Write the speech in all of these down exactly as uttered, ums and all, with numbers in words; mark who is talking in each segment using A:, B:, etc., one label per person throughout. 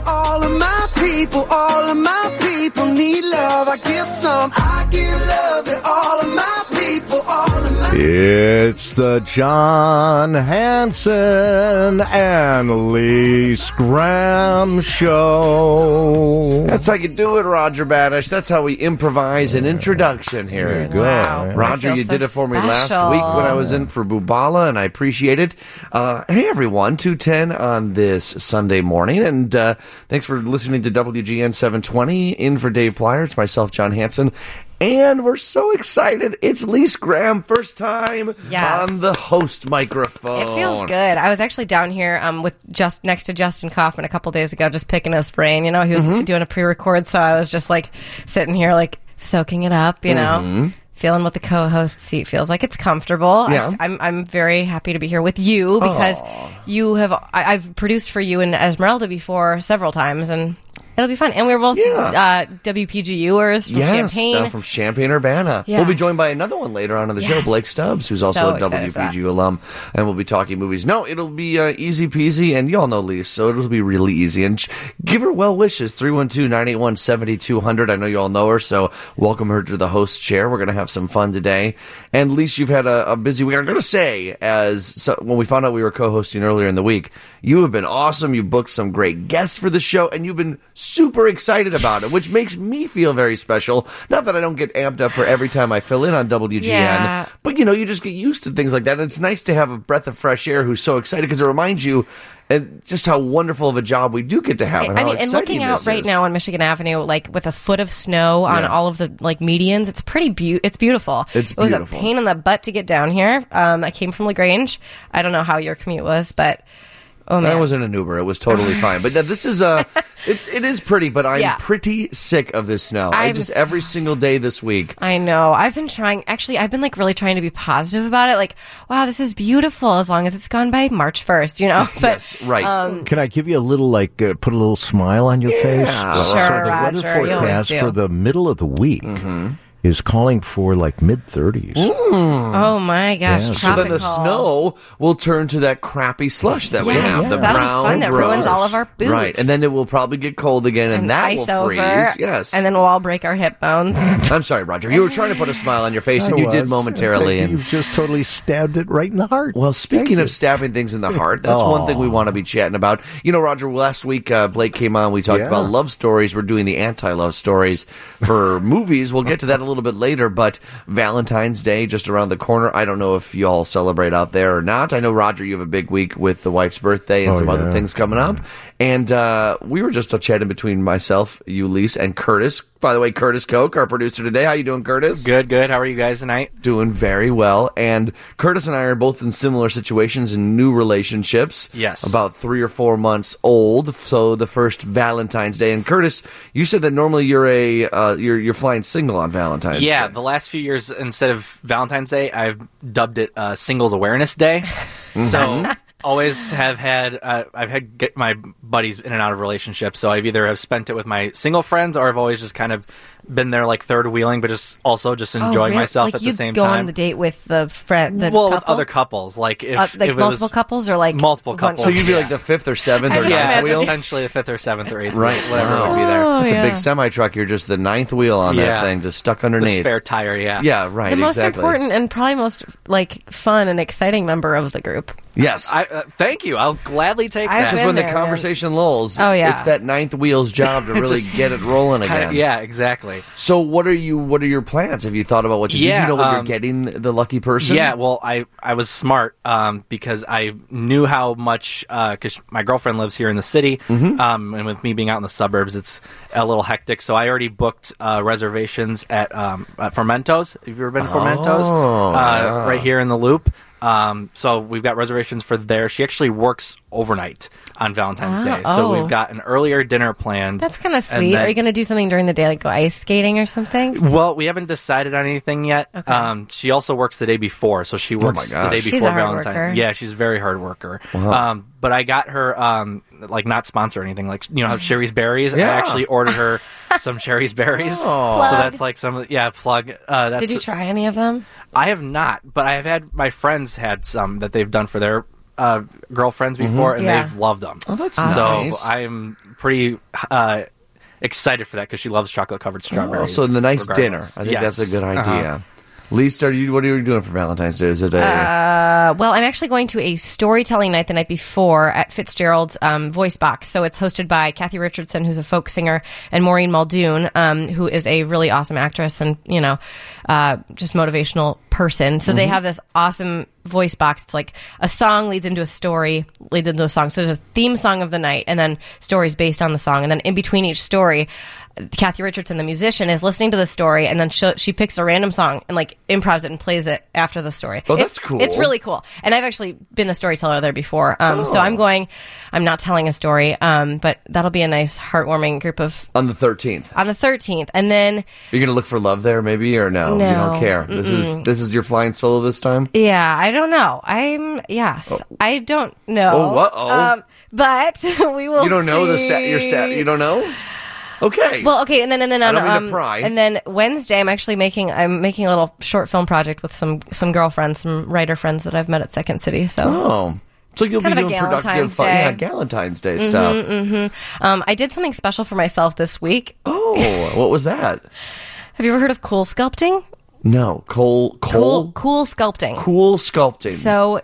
A: all of my people, all of my people need love. I give some, I give love to all of my people, all of my
B: It's the John Hanson and Lise Graham Show.
C: That's how you do it, Roger Badish. That's how we improvise an introduction here.
B: There you go.
D: Wow.
C: Roger, you
D: so
C: did it for me last
D: special.
C: week when I was in for Bubala, and I appreciate it. Uh, hey, everyone, two ten on this Sunday morning, and uh, thanks for listening to W G N seven twenty. In for Dave Plyer, it's myself, John Hanson, and we're so excited. It's Lise Graham, first time
D: Yes.
C: on the host microphone.
D: It feels good. I was actually down here um, with just next to Justin Kaufman a couple days ago, just picking his brain. You know, he was
C: Mm-hmm.
D: doing a pre-record, so I was just like sitting here, like soaking it up. You know.
C: Mm-hmm.
D: Feeling what the co-host seat feels like. It's comfortable.
C: Yeah.
D: I, I'm I'm very happy to be here with you because you have I, I've produced for you in Esmeralda before several times, and it'll be fun. And we're both
C: Yeah.
D: uh, W P G Uers from
C: Yes,
D: Champaign.
C: down from Champaign-Urbana.
D: Yeah.
C: We'll be joined by another one later on in the show,
D: Yes.
C: Blake Stubbs, who's
D: So
C: also a
D: excited for
C: W P G
D: that.
C: alum, and we'll be talking movies. No, it'll be uh, easy peasy, and you all know Lise, so it'll be really easy. And sh- give her well wishes, three one two, nine eight one, seven two zero zero. I know you all know her, so welcome her to the host chair. We're going to have some fun today. And Lise, you've had a, a busy week. I'm going to say, as so, when we found out we were co-hosting earlier in the week, you have been awesome. You booked some great guests for the show, and you've been super excited about it, which makes me feel very special. Not that I don't get amped up for every time I fill in on W G N,
D: Yeah.
C: but you know, you just get used to things like that. And it's nice to have a breath of fresh air who's so excited because it reminds you and just how wonderful of a job we do get to have. And
D: I
C: how
D: mean, and
C: exciting
D: looking out
C: this
D: right
C: is.
D: now on Michigan Avenue, like with a foot of snow on
C: Yeah.
D: all of the like medians, it's pretty beau- It's beautiful.
C: It's
D: It was
C: beautiful.
D: a pain in the butt to get down here. Um, I came from LaGrange. I don't know how your commute was, but oh man,
C: I was in an Uber. It was totally fine. But th- this is uh, it's it is pretty. But I'm
D: Yeah.
C: pretty sick of this snow. I
D: I'm
C: just
D: so
C: every single day this week.
D: I know. I've been trying. Actually, I've been like really trying to be positive about it. Like, wow, this is beautiful as long as it's gone by March first. You know. But
C: Yes, right.
D: um,
B: Can I give you a little, like, uh, put a little smile on your face?
C: Sure,
B: So the weather
D: Roger, you always
B: forecast
D: do.
B: for the middle of the week
C: Mm-hmm.
B: is calling for, like, mid-thirties.
D: oh my gosh,
B: Yeah.
C: So then the
D: tropical.
C: snow will turn to that crappy slush that we
D: Yes,
C: have, the
D: that'll be
C: brown
D: fun. That
C: gross.
D: ruins all of our boots.
C: Right, and then it will probably get cold again, and,
D: And
C: that
D: ice
C: will
D: over,
C: freeze. Yes,
D: and then we'll all break our hip bones.
C: I'm sorry, Roger. You were trying to put a smile on your face, and
B: I
C: you did
B: was.
C: momentarily.
B: You
C: And
B: just totally stabbed it right in the heart.
C: well, speaking
B: Thank
C: of
B: you.
C: stabbing things in the heart, that's one thing we want to be chatting about. You know, Roger, last week uh, Blake came on. We talked
B: Yeah.
C: about love stories. We're doing the anti-love stories for movies. We'll get to that a little bit later, but Valentine's Day just around the corner. I don't know if you all celebrate out there or not. I know, Roger, you have a big week with the wife's birthday and
B: Oh,
C: some other
B: yeah.
C: things coming up. And uh, we were just uh, chatting between myself, you, Lise, and Curtis. By the way, Curtis Koch, our producer today. How you doing, Curtis?
E: Good, good. How are you guys tonight?
C: Doing very well. And Curtis and I are both in similar situations in new relationships.
E: Yes.
C: About three or four months old. So the first Valentine's Day. And Curtis, you said that normally you're a uh, you're you're flying single on Valentine's
E: Yeah,
C: Day.
E: the last few years, instead of Valentine's Day, I've dubbed it uh, Singles Awareness Day. So always have had uh, I've had get my buddies in and out of relationships, so I've either have spent it with my single friends or I've always just kind of been there like third wheeling, but just also just enjoying
D: Oh, really?
E: myself
D: like
E: at the
D: you'd
E: same
D: go
E: time.
D: on the date with the friend, the
E: well,
D: couple?
E: with other couples, like if,
D: Uh, like
E: if it
D: multiple
E: was
D: couples or like
E: multiple
D: one-
E: couples.
C: So you'd be
E: Yeah.
C: like the fifth or seventh
D: I
C: or
D: just
C: ninth
E: yeah,
C: wheel?
E: essentially the fifth or seventh or eighth,
C: Right.
E: wheel, whatever
C: Wow.
E: would be there.
D: Oh,
C: It's a
D: yeah.
C: big semi truck. You're just the ninth wheel on that
E: Yeah.
C: thing, just stuck
E: The
C: underneath.
E: spare tire, yeah.
C: Yeah, right.
D: the most
C: exactly.
D: important and probably most like fun and exciting member of the group.
C: Yes.
E: I, uh, thank you. I'll gladly take
D: I've
E: that.
C: Because
D: been
C: when the
D: there, man.
C: conversation lulls,
D: Oh, yeah.
C: it's that ninth wheel's job to really
E: Just
C: get it rolling
E: Kinda-
C: again.
E: yeah, exactly.
C: So what are you? What are your plans? Have you thought about what to? Did
E: Yeah,
C: you know what you're
E: um,
C: getting the lucky person?
E: Yeah, well, I, I was smart um, because I knew how much, because my girlfriend lives here in the city,
C: Mm-hmm.
E: um, and with me being out in the suburbs, it's a little hectic. So I already booked uh, reservations at, um, at Fermentos. Have you ever been to Fermentos?
C: Oh,
E: uh,
C: yeah.
E: Right here in the Loop. Um, so we've got reservations for there. She actually works overnight on Valentine's
D: Oh,
E: Day. So
D: oh.
E: we've got an earlier dinner planned.
D: That's kind of
E: and
D: sweet.
E: then-
D: Are you going to do something during the day, like go ice skating or something?
E: Well, we haven't decided on anything yet.
D: Okay.
E: Um, she also works the day before, so she works
C: my
E: the day
C: gosh.
E: before
D: She's a hard
E: Valentine's.
D: worker.
E: Yeah, she's a very hard worker.
C: Wow.
E: Um, but I got her, um, like, not sponsor or anything. Like, you know, how Sherry's Berries.
C: Yeah.
E: I actually ordered her some Sherry's Berries.
C: Oh.
E: So that's like some, yeah, plug. Uh, that's,
D: Did you try any of them?
E: I have not, but I have had my friends had some that they've done for their uh, girlfriends before, and
D: Yeah.
E: they've loved them.
C: Oh, that's
E: so
C: nice.
E: I'm pretty uh, excited for that because she loves chocolate covered
C: Oh,
E: strawberries.
C: so the nice
E: regardless.
C: dinner. I think
E: Yes.
C: that's a good
E: Uh-huh.
C: idea. Lisa, are you, what are you doing for Valentine's Day? Is it a...
D: Uh, well, I'm actually going to a storytelling night the night before at Fitzgerald's um, Voice Box. So it's hosted by Kathy Richardson, who's a folk singer, and Maureen Muldoon, um, who is a really awesome actress and, you know, uh, just motivational person. So they have this awesome voice box. It's like a song leads into a story, leads into a song. So there's a theme song of the night and then stories based on the song. And then in between each story, Kathy Richardson, the musician, is listening to the story, and then she, she picks a random song and like improvs it and plays it after the story.
C: Oh,
D: It's-
C: that's cool.
D: It's really cool. And I've actually been a storyteller there before. Um, So I'm going, I'm not telling a story, um, but that'll be a nice, heartwarming group of,
C: On the thirteenth.
D: on the thirteenth. And then,
C: You're going to look for love there, maybe, or no? You
D: No.
C: don't care. This is this is your flying solo this time?
D: yeah, I don't know. I'm, yes, I don't know.
C: Oh, uh-oh.
D: Um, but we will
C: You don't know the
D: see.
C: stat. Your stat. You don't know? Okay.
D: Well, okay, and then and then
C: I
D: on
C: don't mean to
D: um,
C: pry.
D: and then Wednesday, I'm actually making I'm making a little short film project with some some girlfriends, some writer friends that I've met at Second City. So
C: oh, so you'll be
D: kind of a
C: doing productive,
D: Galentine's
C: fun,
D: Day.
C: yeah, Galentine's Day stuff.
D: um, I did something special for myself this week.
C: Oh, what was that?
D: Have you ever heard of cool sculpting?
C: No, coal,
D: Cool,
C: coal,
D: cool sculpting.
C: cool sculpting.
D: So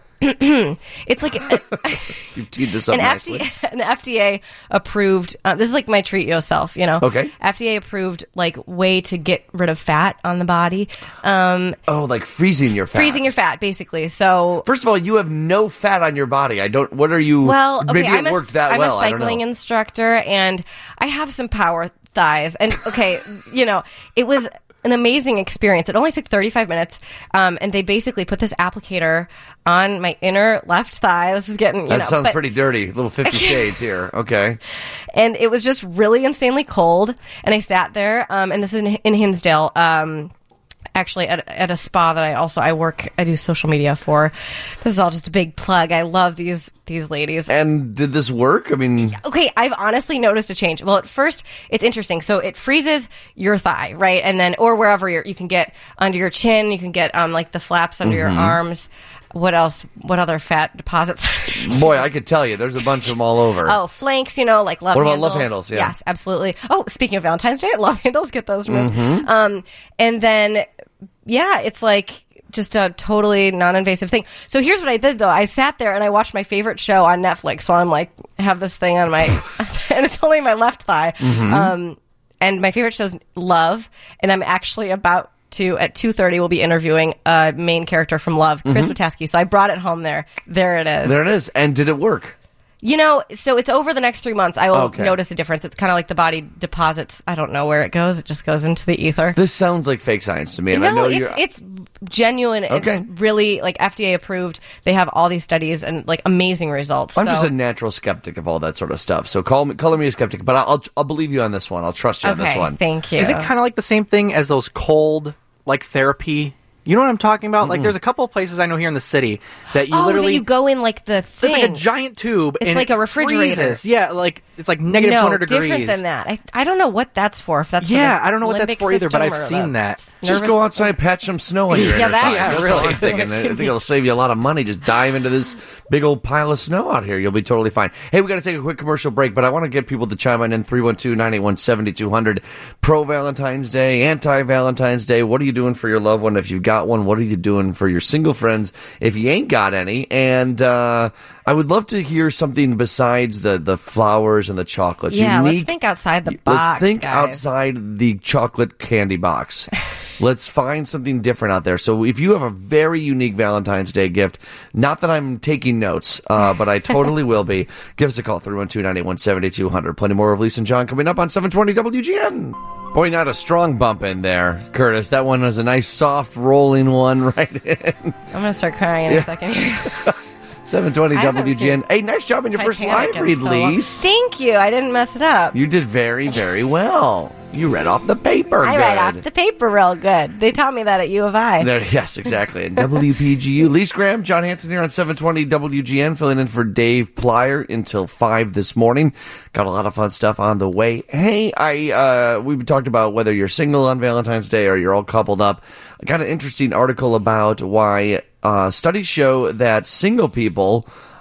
D: it's like a,
C: you teed this up
D: an, F
C: nicely.
D: D A, an F D A approved. Uh, this is like my treat yourself, you know.
C: Okay.
D: F D A approved like way to get rid of fat on the body, um,
C: Oh, like freezing your fat.
D: freezing your fat basically. So
C: First of all, you have no fat on your body. I don't. What are you?
D: well, okay,
C: maybe
D: I'm
C: it
D: a,
C: worked that
D: I'm
C: well.
D: a
C: I don't
D: cycling
C: know.
D: instructor, and I have some power thighs. And okay, you know, it was an amazing experience. It only took thirty-five minutes, um, and they basically put this applicator on my inner left thigh. This is getting, you
C: That
D: know,
C: sounds
D: but-
C: pretty dirty. Little Fifty Shades here. Okay.
D: and it was just really insanely cold. And I sat there, um, and this is in, in Hinsdale, um, actually at, at a spa that I also I work I do social media for. This is all just a big plug. I love these these ladies.
C: And did this work? I mean,
D: Okay, I've honestly noticed a change. Well, at first, it's interesting. So it freezes your thigh, right? And then, or wherever you're, you can get under your chin, you can get um like the flaps under
C: Mm-hmm.
D: your arms. What else? What other fat deposits?
C: boy, I could tell you, there's a bunch of them all over.
D: Oh, flanks, you know, like love
C: What about
D: handles.
C: love handles? Yeah.
D: Yes, absolutely. Oh, speaking of Valentine's Day, love handles, get those removed.
C: Mm-hmm.
D: Um, and then, yeah, it's like just a totally non-invasive thing. So here's what I did, though. I sat there and I watched my favorite show on Netflix while I'm like, have this thing on my, and it's only my left thigh.
C: Mm-hmm.
D: Um, and my favorite show's Love, and I'm actually about to, at two thirty, we'll be interviewing a main character from Love, Chris Witowski. So I brought it home there. There it is.
C: There it is. And did it work?
D: You know, so it's over the next three months. I will
C: Okay.
D: notice a difference. It's kind of like the body deposits. I don't know where it goes. It just goes into the ether.
C: This sounds like fake science to me. And I
D: no,
C: know
D: it's
C: you're.
D: it's genuine.
C: Okay.
D: It's really like F D A approved. They have all these studies and like amazing results.
C: I'm
D: so.
C: just a natural skeptic of all that sort of stuff. So call me, color me a skeptic, but I'll I'll believe you on this one. I'll trust you on this
D: okay.
C: one.
D: Thank you.
E: Is it kind of like the same thing as those cold like therapy? You know what I'm talking about? Like, there's a couple of places I know here in the city that you
D: oh,
E: literally
D: that you go in like the thing.
E: it's like a giant tube.
D: It's
E: and
D: like
E: it
D: a refrigerator.
E: freezes. Yeah, like it's like negative
D: no,
E: two hundred degrees.
D: different than that. I I don't know what that's for. If that's for
E: Yeah,
D: the
E: I don't know what that's
D: limbic
E: for either, but
D: system
E: I've
D: or
E: seen
D: the
E: that.
C: Just
D: nervous
C: go outside, patch some snow on your
D: Yeah,
C: inner
D: that-
C: thighs.
D: yeah,
C: That's
E: really.
C: all I'm thinking. I think it'll save you a lot of money. Just dive into this big old pile of snow out here. You'll be totally fine. Hey, we got to take a quick commercial break, but I want to get people to chime in in three one two, nine eight one, seven two zero zero. Pro Valentine's Day, anti Valentine's Day. What are you doing for your loved one? If you've got one, what are you doing for your single friends if you ain't got any? And uh, I would love to hear something besides the, the flowers and the chocolates.
D: Yeah,
C: Unique,
D: let's think outside the box.
C: Let's think
D: guys.
C: outside the chocolate candy box. Let's find something different out there. So if you have a very unique Valentine's Day gift, not that I'm taking notes, uh, but I totally will be, give us a call, three one two, nine eight one, seven two zero zero. Plenty more of Lisa and John coming up on seven twenty W G N. Boy, not a strong bump in there, Curtis. That one was a nice, soft, rolling one right in.
D: I'm gonna start crying in a second here.
C: seven twenty
D: I haven't
C: W G N.
D: seen
C: Hey, nice job on your first
D: Titanic
C: live
D: in
C: read,
D: so long.
C: Lise.
D: Thank you. I didn't mess it up.
C: You did very, very well. You read off the paper.
D: I
C: good.
D: read off the paper real good. They taught me that at U of I.
C: There, yes, exactly. And W P G U. Lise Graham, John Hanson here on seven twenty W G N, filling in for Dave Plyer until five this morning. Got a lot of fun stuff on the way. Hey, I uh, we've talked about whether you're single on Valentine's Day or you're all coupled up. I got an interesting article about why uh, studies show that single people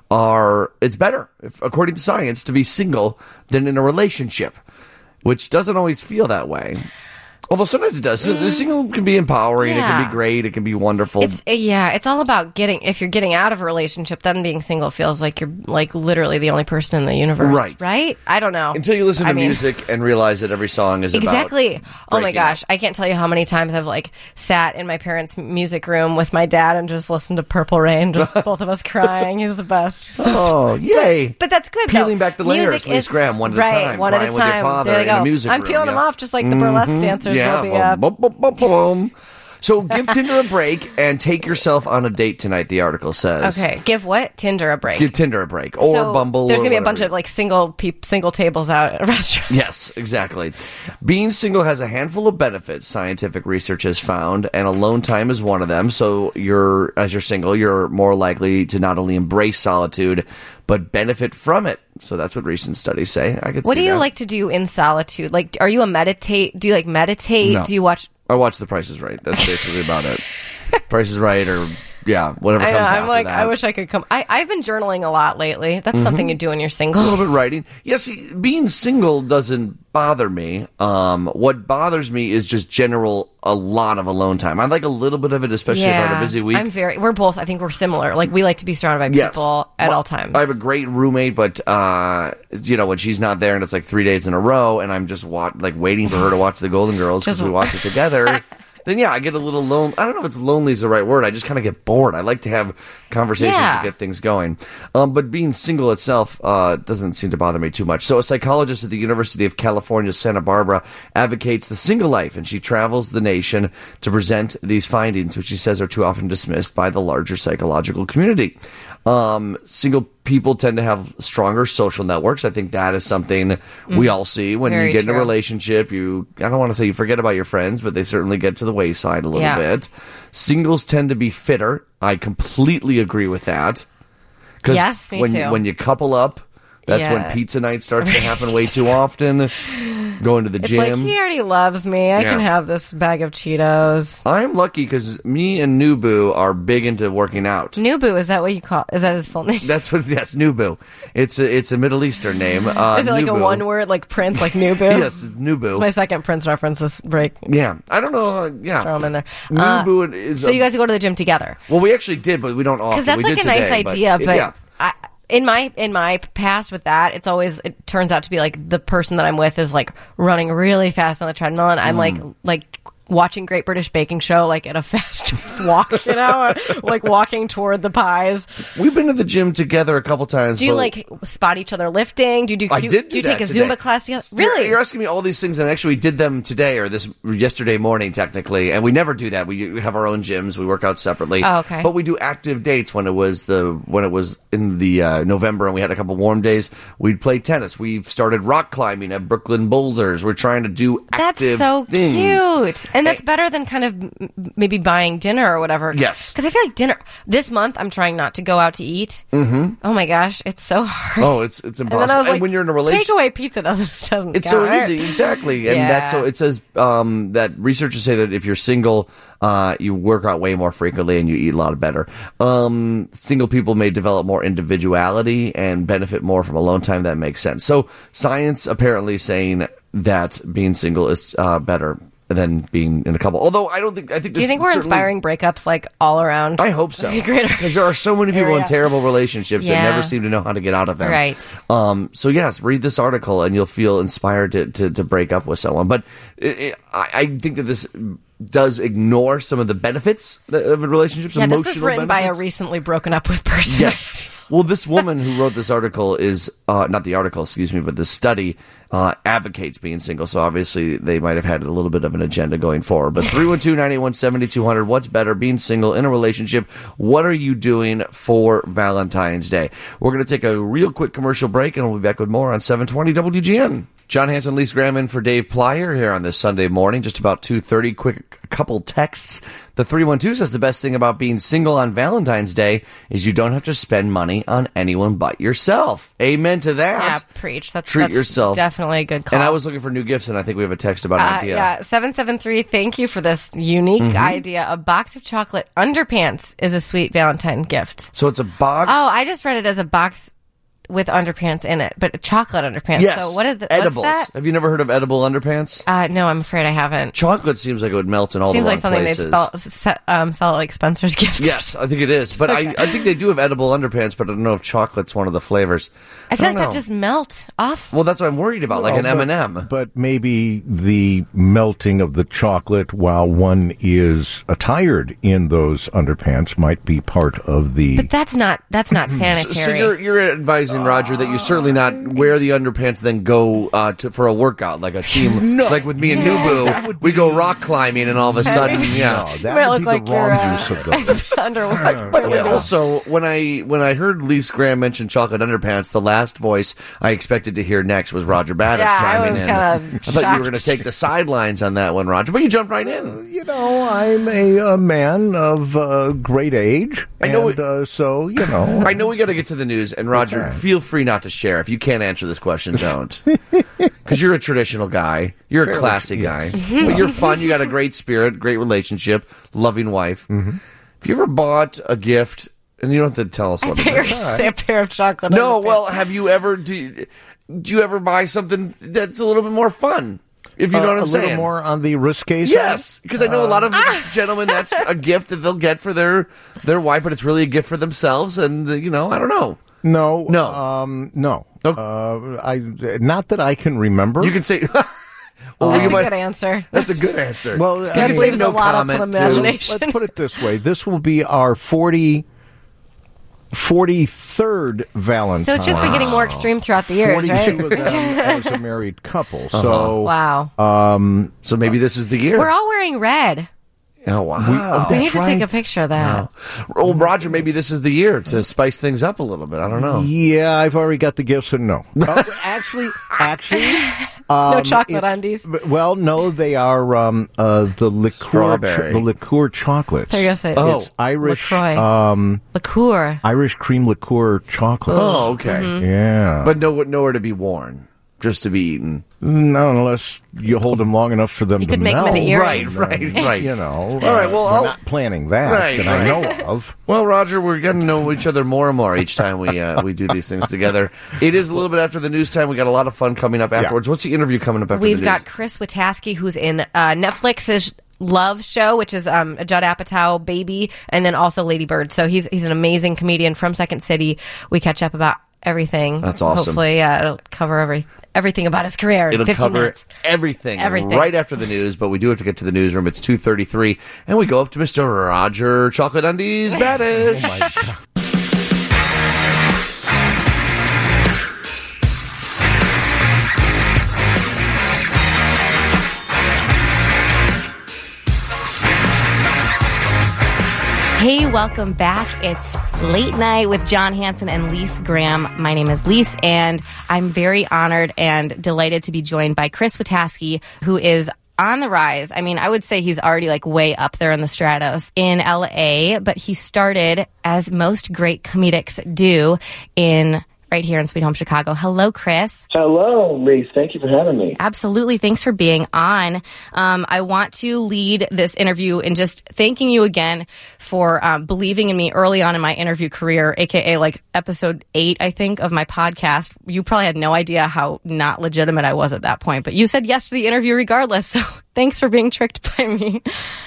C: are, it's better, if, according to science, to be single than in a relationship, which doesn't always feel that way. Although sometimes it does. Mm. Single can be empowering. Yeah. It can be great. It can be wonderful.
D: It's, yeah, it's all about getting. If you're getting out of a relationship, then being single feels like you're like literally the only person in the universe.
C: Right.
D: Right. I don't know.
C: Until you listen to
D: I mean,
C: music and realize that every song is
D: exactly.
C: about
D: Oh my gosh, up. I can't tell you how many times I've like sat in my parents' music room with my dad and just listened to Purple Rain, just both of us crying. He's the best. So
C: oh, yay!
D: But, but that's good.
C: Peeling
D: though.
C: back the layers, Lise Graham, one at
D: right,
C: a time.
D: One
C: crying
D: at a
C: with
D: time.
C: your father
D: there you
C: in
D: go.
C: a music
D: I'm
C: room.
D: peeling
C: yeah.
D: them off just like the burlesque mm-hmm. dancers
C: yeah.
D: will be. Uh,
C: boom, boom, boom, boom. So give Tinder a break and take yourself on a date tonight, the article says.
D: Okay, give what? Tinder a break.
C: Give Tinder a break. Or
D: so
C: Bumble.
D: There's going to be a
C: whatever.
D: bunch of like single peop- single tables out at restaurants.
C: Yes, exactly. Being single has a handful of benefits, scientific research has found, and alone time is one of them. So you're, as you're single, you're more likely to not only embrace solitude, but benefit from it. So that's what recent studies say. I could
D: What
C: see
D: do you
C: that.
D: like to do in solitude? Like, are you a meditate? Do you like meditate?
C: No.
D: Do you watch?
C: I watch The Price is Right. That's basically about it. Price is Right, or yeah, whatever
D: I know,
C: comes
D: I'm
C: after
D: like,
C: that.
D: I wish I could come. I, I've been journaling a lot lately. That's mm-hmm. something you do when you're single.
C: A little bit writing. Yeah, see, being single doesn't bother me. Um, what bothers me is just general, a lot of alone time. I like a little bit of it, especially
D: yeah,
C: if I have a busy week.
D: I'm very. We're both. I think we're similar. Like we like to be surrounded by
C: Yes.
D: people at
C: Well,
D: all times.
C: I have a great roommate, but uh, you know when she's not there, and it's like three days in a row, and I'm just wa- like waiting for her to watch The Golden Girls because we watch it together. Then yeah, I get a little lone. I don't know if it's lonely is the right word. I just kind of get bored. I like to have conversations
D: Yeah.
C: to get things going. Um, but being single itself uh, doesn't seem to bother me too much. So a psychologist at the University of California, Santa Barbara, advocates the single life, and she travels the nation to present these findings, which she says are too often dismissed by the larger psychological community. Um, single people tend to have stronger social networks. I think that is something mm. we all see when
D: Very
C: you get in
D: true.
C: a relationship. You, I don't want to say you forget about your friends, but they certainly get to the wayside a little
D: Yeah.
C: bit. Singles tend to be fitter. I completely agree with that. 'Cause
D: Yes, me
C: when,
D: too.
C: when you couple up, that's
D: Yeah.
C: when pizza night starts to happen way too often. Going to the
D: it's
C: gym.
D: like he already loves me. I
C: Yeah.
D: can have this bag of Cheetos.
C: I'm lucky because me and Nubu are big into working out.
D: Nubu, is that what you call? Is that his full name?
C: That's what. That's Nubu. It's a it's a Middle Eastern name. Uh,
D: Is it like
C: Nubu.
D: a one word, like Prince, like Nubu?
C: Yes, Nubu.
D: It's my second Prince reference this break.
C: Yeah, I don't know. Uh, yeah,
D: Throw him in there. Uh,
C: Nubu is.
D: so
C: a-
D: you guys go to the gym together?
C: Well, we actually did, but we don't often.
D: Because that's
C: we
D: like
C: did
D: a nice
C: today,
D: idea,
C: but,
D: but
C: yeah.
D: I, in my in my past with that, it's always it turns out to be like the person that I'm with is like running really fast on the treadmill, and I'm
C: Mm.
D: like like watching Great British Baking Show like at a fast walk, you know, like walking toward the pies.
C: We've been to the gym together a couple times.
D: Do you
C: but
D: like spot each other lifting? Do you do?
C: I
D: you,
C: did.
D: Do you
C: that
D: take a
C: today.
D: Zumba class together?
C: You're-
D: Really?
C: You're asking me all these things, and actually we did them today or this yesterday morning, technically. And we never do that. We have our own gyms. We work out separately.
D: Oh, okay.
C: But we do active dates when it was the when it was in the uh, November, and we had a couple warm days. We'd play tennis. We've started rock climbing at Brooklyn Boulders. We're trying to do
D: That's
C: active
D: so
C: things.
D: cute, and that's
C: Eh,
D: better than kind of m- maybe buying dinner or whatever.
C: Yes.
D: because I feel like dinner this month. I'm trying not to go out to eat. Mm-hmm. Oh my gosh, it's so hard.
C: Oh, it's it's
D: and
C: impossible.
D: then I was
C: And
D: like,
C: when you're in a relationship,
D: takeaway pizza doesn't doesn't.
C: it's so
D: count.
C: easy, exactly, and
D: Yeah.
C: that's so. It says um, that researchers say that if you're single, uh, you work out way more frequently and you eat a lot better. Um, single people may develop more individuality and benefit more from alone time. That makes sense. So science apparently saying that being single is uh, better than being in a couple. Although I don't think I think.
D: Do you
C: this
D: think we're
C: certainly-
D: inspiring breakups like all around?
C: I hope so.
D: Greater
C: Because there are so many people
D: area.
C: in terrible relationships that
D: Yeah.
C: never seem to know how to get out of them.
D: Right.
C: Um, so yes, read this article and you'll feel inspired to, to, to break up with someone. But it, it, I, I think that this does ignore some of the benefits that- of a relationship.
D: yeah,
C: emotional
D: this was written by a
C: benefits.
D: recently broken up with person.
C: Yes. Well, this woman who wrote this article is, uh, not the article, excuse me, but the study uh, advocates being single. So obviously they might have had a little bit of an agenda going forward. But three one two, nine eight one, seven two zero zero, what's better, being single in a relationship? What are you doing for Valentine's Day? We're going to take a real quick commercial break and we'll be back with more on seven twenty W G N. John Hanson, Lise Graham in for Dave Plyer here on this Sunday morning, just about two thirty. Quick couple texts. The three one two says the best thing about being single on Valentine's Day is you don't have to spend money on anyone but yourself. Amen to that.
D: Yeah, preach. That's,
C: Treat
D: that's
C: yourself.
D: Definitely a good call.
C: And I was looking for new gifts, and I think we have a text about an
D: Uh,
C: idea.
D: yeah, seven seven three, thank you for this unique
C: Mm-hmm.
D: idea. A box of chocolate underpants is a sweet Valentine gift.
C: So it's a box.
D: Oh, I just read it as a box with underpants in it, but chocolate underpants.
C: yes.
D: So what is the,
C: edibles.
D: what's that?
C: Have you never heard of edible underpants?
D: Uh, no, I'm afraid I haven't.
C: Chocolate seems like it would melt in all
D: Seems
C: the wrong
D: like something
C: places.
D: they'd spell, se- um, sell at like Spencer's Gifts.
C: Yes, I think it is. But I, I think they do have edible underpants, but I don't know if chocolate's one of the flavors.
D: I feel
C: don't
D: like that
C: know.
D: just melt off.
C: Well, that's what I'm worried about, like
B: Well,
C: an M and
B: but-
C: M.
B: But maybe the melting of the chocolate while one is attired in those underpants might be part of the.
D: But that's not that's not sanitary.
C: So, so you're you're advising Roger that you certainly not wear the underpants, then go uh, to, for a workout like a team, like with me and Nubu. We go rock climbing, and all of a sudden, yeah.
B: No,
D: You
B: that
D: might
B: would
D: look
B: be
D: like
B: the wrong
D: you're, uh,
B: use of those.
D: underwear.
C: By the way, also when I when I heard Lise Graham mention chocolate underpants, the last voice I expected to hear next was Roger Badish
D: Yeah, I
C: chiming
D: was
C: in.
D: kinda
C: I thought you were going to
D: shocked.
C: take the sidelines on that one, Roger, but you jumped right in.
B: You know, I'm a, a man of uh, great age,
C: I know
B: and
C: it-
B: uh, so you know.
C: I know we got to get to the news, and Roger,
B: Okay.
C: feel free not to share. If you can't answer this question, don't. Because you're a traditional guy. You're a
B: Fairly,
C: classy
B: yes.
C: guy. But you're fun. You got a great spirit, great relationship, loving wife.
B: Mm-hmm.
C: Have you ever bought a gift, and you don't have to tell us
D: I
C: what
D: thought
C: it
D: you were
C: is.
D: going to say a pair of chocolate
C: No,
D: underpants.
C: well, have you ever, do you, do you ever buy something that's a little bit more fun? If you know
B: Uh,
C: what I'm
B: a
C: saying.
B: little more on the risque side?
C: Yes, because I know a lot of
D: Ah!
C: gentlemen, that's a gift that they'll get for their, their wife, but it's really a gift for themselves, and, uh, you know, I don't know.
B: No,
C: No.
B: um, no.
C: Okay.
B: Uh, I not that I can remember.
C: You can say... Well,
D: That's
C: you
D: a
C: might-
D: good answer.
C: That's a good answer.
B: Well,
C: you
B: I
C: can
B: mean-
C: say
D: leaves
C: no
D: a lot up to
C: comment
D: the
C: too.
D: imagination.
B: Let's put it this way: this will be our forty, forty-third Valentine.
D: So it's just been getting more extreme throughout the years, right?
B: forty-two of them as a married couple. So
D: Wow.
B: um,
C: So maybe this is the year.
D: We're all wearing red.
C: oh wow!
D: We need to
B: right.
D: take a picture of that.
C: Oh, Roger, maybe this is the year to spice things up a little bit. I don't know.
B: yeah, I've already got the gifts, and no, Uh, actually, actually, um,
D: No chocolate
B: it's-
D: undies.
B: Well, no, they are um, uh, the liqueur,
C: Strawberry.
B: the liqueur chocolates.
D: There you go. Say
C: Oh.
B: It's Irish,
D: LaCroix.
B: um,
D: liqueur.
B: Irish cream liqueur chocolate.
C: Oh, okay.
D: Mm-hmm.
B: Yeah,
C: But no, nowhere to be worn, just to be eaten.
B: not unless you hold them long enough for them
D: You
B: to
D: could make them
B: melt.
D: into earrings.
C: Right, right, right.
B: You know,
C: All right, well,
B: we're
C: I'll-
B: not planning that
C: Right,
B: that I
C: right.
B: know of.
C: Well, Roger, we're getting to know each other more and more each time we uh, we do these things together. It is a little bit after the news time. We got a lot of fun coming up afterwards. What's the interview coming up after
D: We've
C: the
D: got
C: news?
D: Chris Witaski, who's in uh, Netflix's Love Show, which is um, a Judd Apatow baby, and then also Lady Bird. So he's he's an amazing comedian from Second City. We catch up about everything.
C: That's awesome.
D: Hopefully, yeah, it'll cover every everything about his career. in
C: It'll
D: fifteen
C: cover
D: minutes.
C: everything,
D: Everything.
C: right after the news, but we do have to get to the newsroom. It's two thirty-three, and we go up to Mister Roger Chocolate Undies Badish.
B: Oh my God.
D: Hey, welcome back. It's Late Night with John Hanson and Lise Graham. My name is Lise, and I'm very honored and delighted to be joined by Chris Witaski, who is on the rise. I mean, I would say he's already like way up there in the stratos in L A, but he started, as most great comedics do, in right here in Sweet Home Chicago. Hello, Chris.
F: Hello, Lise. Thank you for having me.
D: Absolutely. Thanks for being on. Um, I want to lead this interview in just thanking you again for um, believing in me early on in my interview career, A K A like episode eight, I think, of my podcast. You probably had no idea how not legitimate I was at that point, but you said yes to the interview regardless. So thanks for being tricked by me.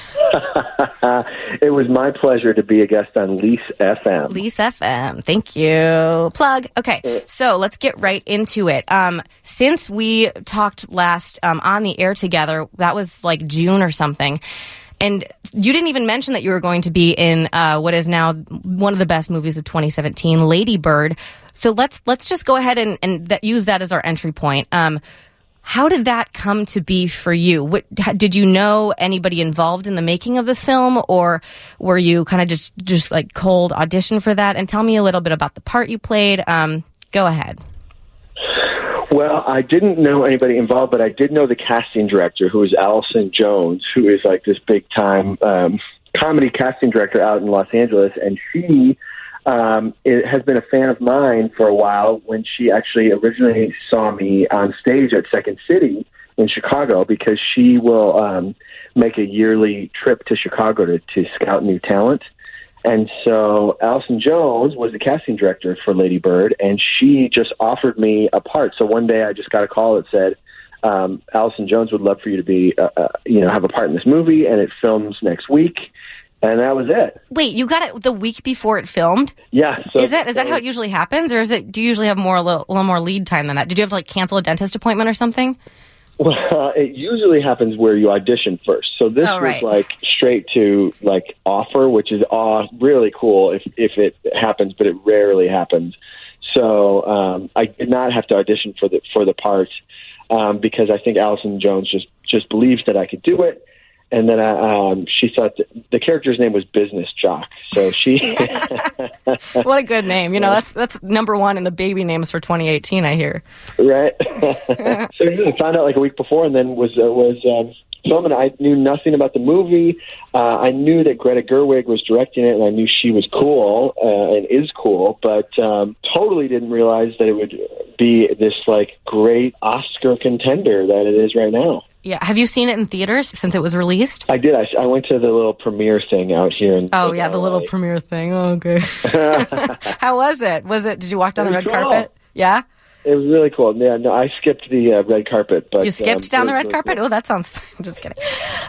F: It was my pleasure to be a guest on Lise F M.
D: Lise F M. Thank you. Plug. Okay, so let's get right into it. Um, since we talked last um, on the air together, that was like June or something, and you didn't even mention that you were going to be in uh, what is now one of the best movies of twenty seventeen, Lady Bird. So let's let's just go ahead and, and that, use that as our entry point. Um, How did that come to be for you? What, did you know anybody involved in the making of the film, or were you kind of just, just like cold audition for that? And tell me a little bit about the part you played. Um, go ahead.
F: Well, I didn't know anybody involved, but I did know the casting director, who is Allison Jones, who is like this big-time um, comedy casting director out in Los Angeles, and she um, it has been a fan of mine for a while when she actually originally saw me on stage at Second City in Chicago, because she will um, make a yearly trip to Chicago to, to scout new talent. And so Allison Jones was the casting director for Lady Bird, and she just offered me a part. So one day I just got a call that said, um, Allison Jones would love for you to be, uh, uh, you know, have a part in this movie, and it films next week. And that was it.
D: Wait, you got it the week before it filmed?
F: Yeah. So,
D: is that is that how it usually happens, or is it? Do you usually have more a little, a little more lead time than that? Did you have to like cancel a dentist appointment or something?
F: Well, it usually happens where you audition first. So this
D: oh, right.
F: was like straight to like offer, which is aw- really cool if if it happens, but it rarely happens. So um, I did not have to audition for the for the part um, because I think Allison Jones just just believes that I could do it. And then I, um, she thought that the character's name was Business Jock. So she...
D: What a good name. You know, that's that's number one in the baby names for twenty eighteen, I hear.
F: Right. So yeah, I found out like a week before, and then was uh, was um, filming. I knew nothing about the movie. Uh, I knew that Greta Gerwig was directing it, and I knew she was cool uh, and is cool, but um, totally didn't realize that it would be this like great Oscar contender that it is right now.
D: Yeah. Have you seen it in theaters since it was released?
F: I did. I, I went to the little premiere thing out here. In
D: oh, yeah, the
F: L A.
D: little premiere thing. Oh, okay. How was it? Was it? Did you walk down the red
F: cool.
D: carpet? Yeah?
F: It was really cool. Yeah, no, I skipped the uh, red carpet. But
D: You skipped um, down the red carpet? Cool. Oh, that sounds fun. Just kidding.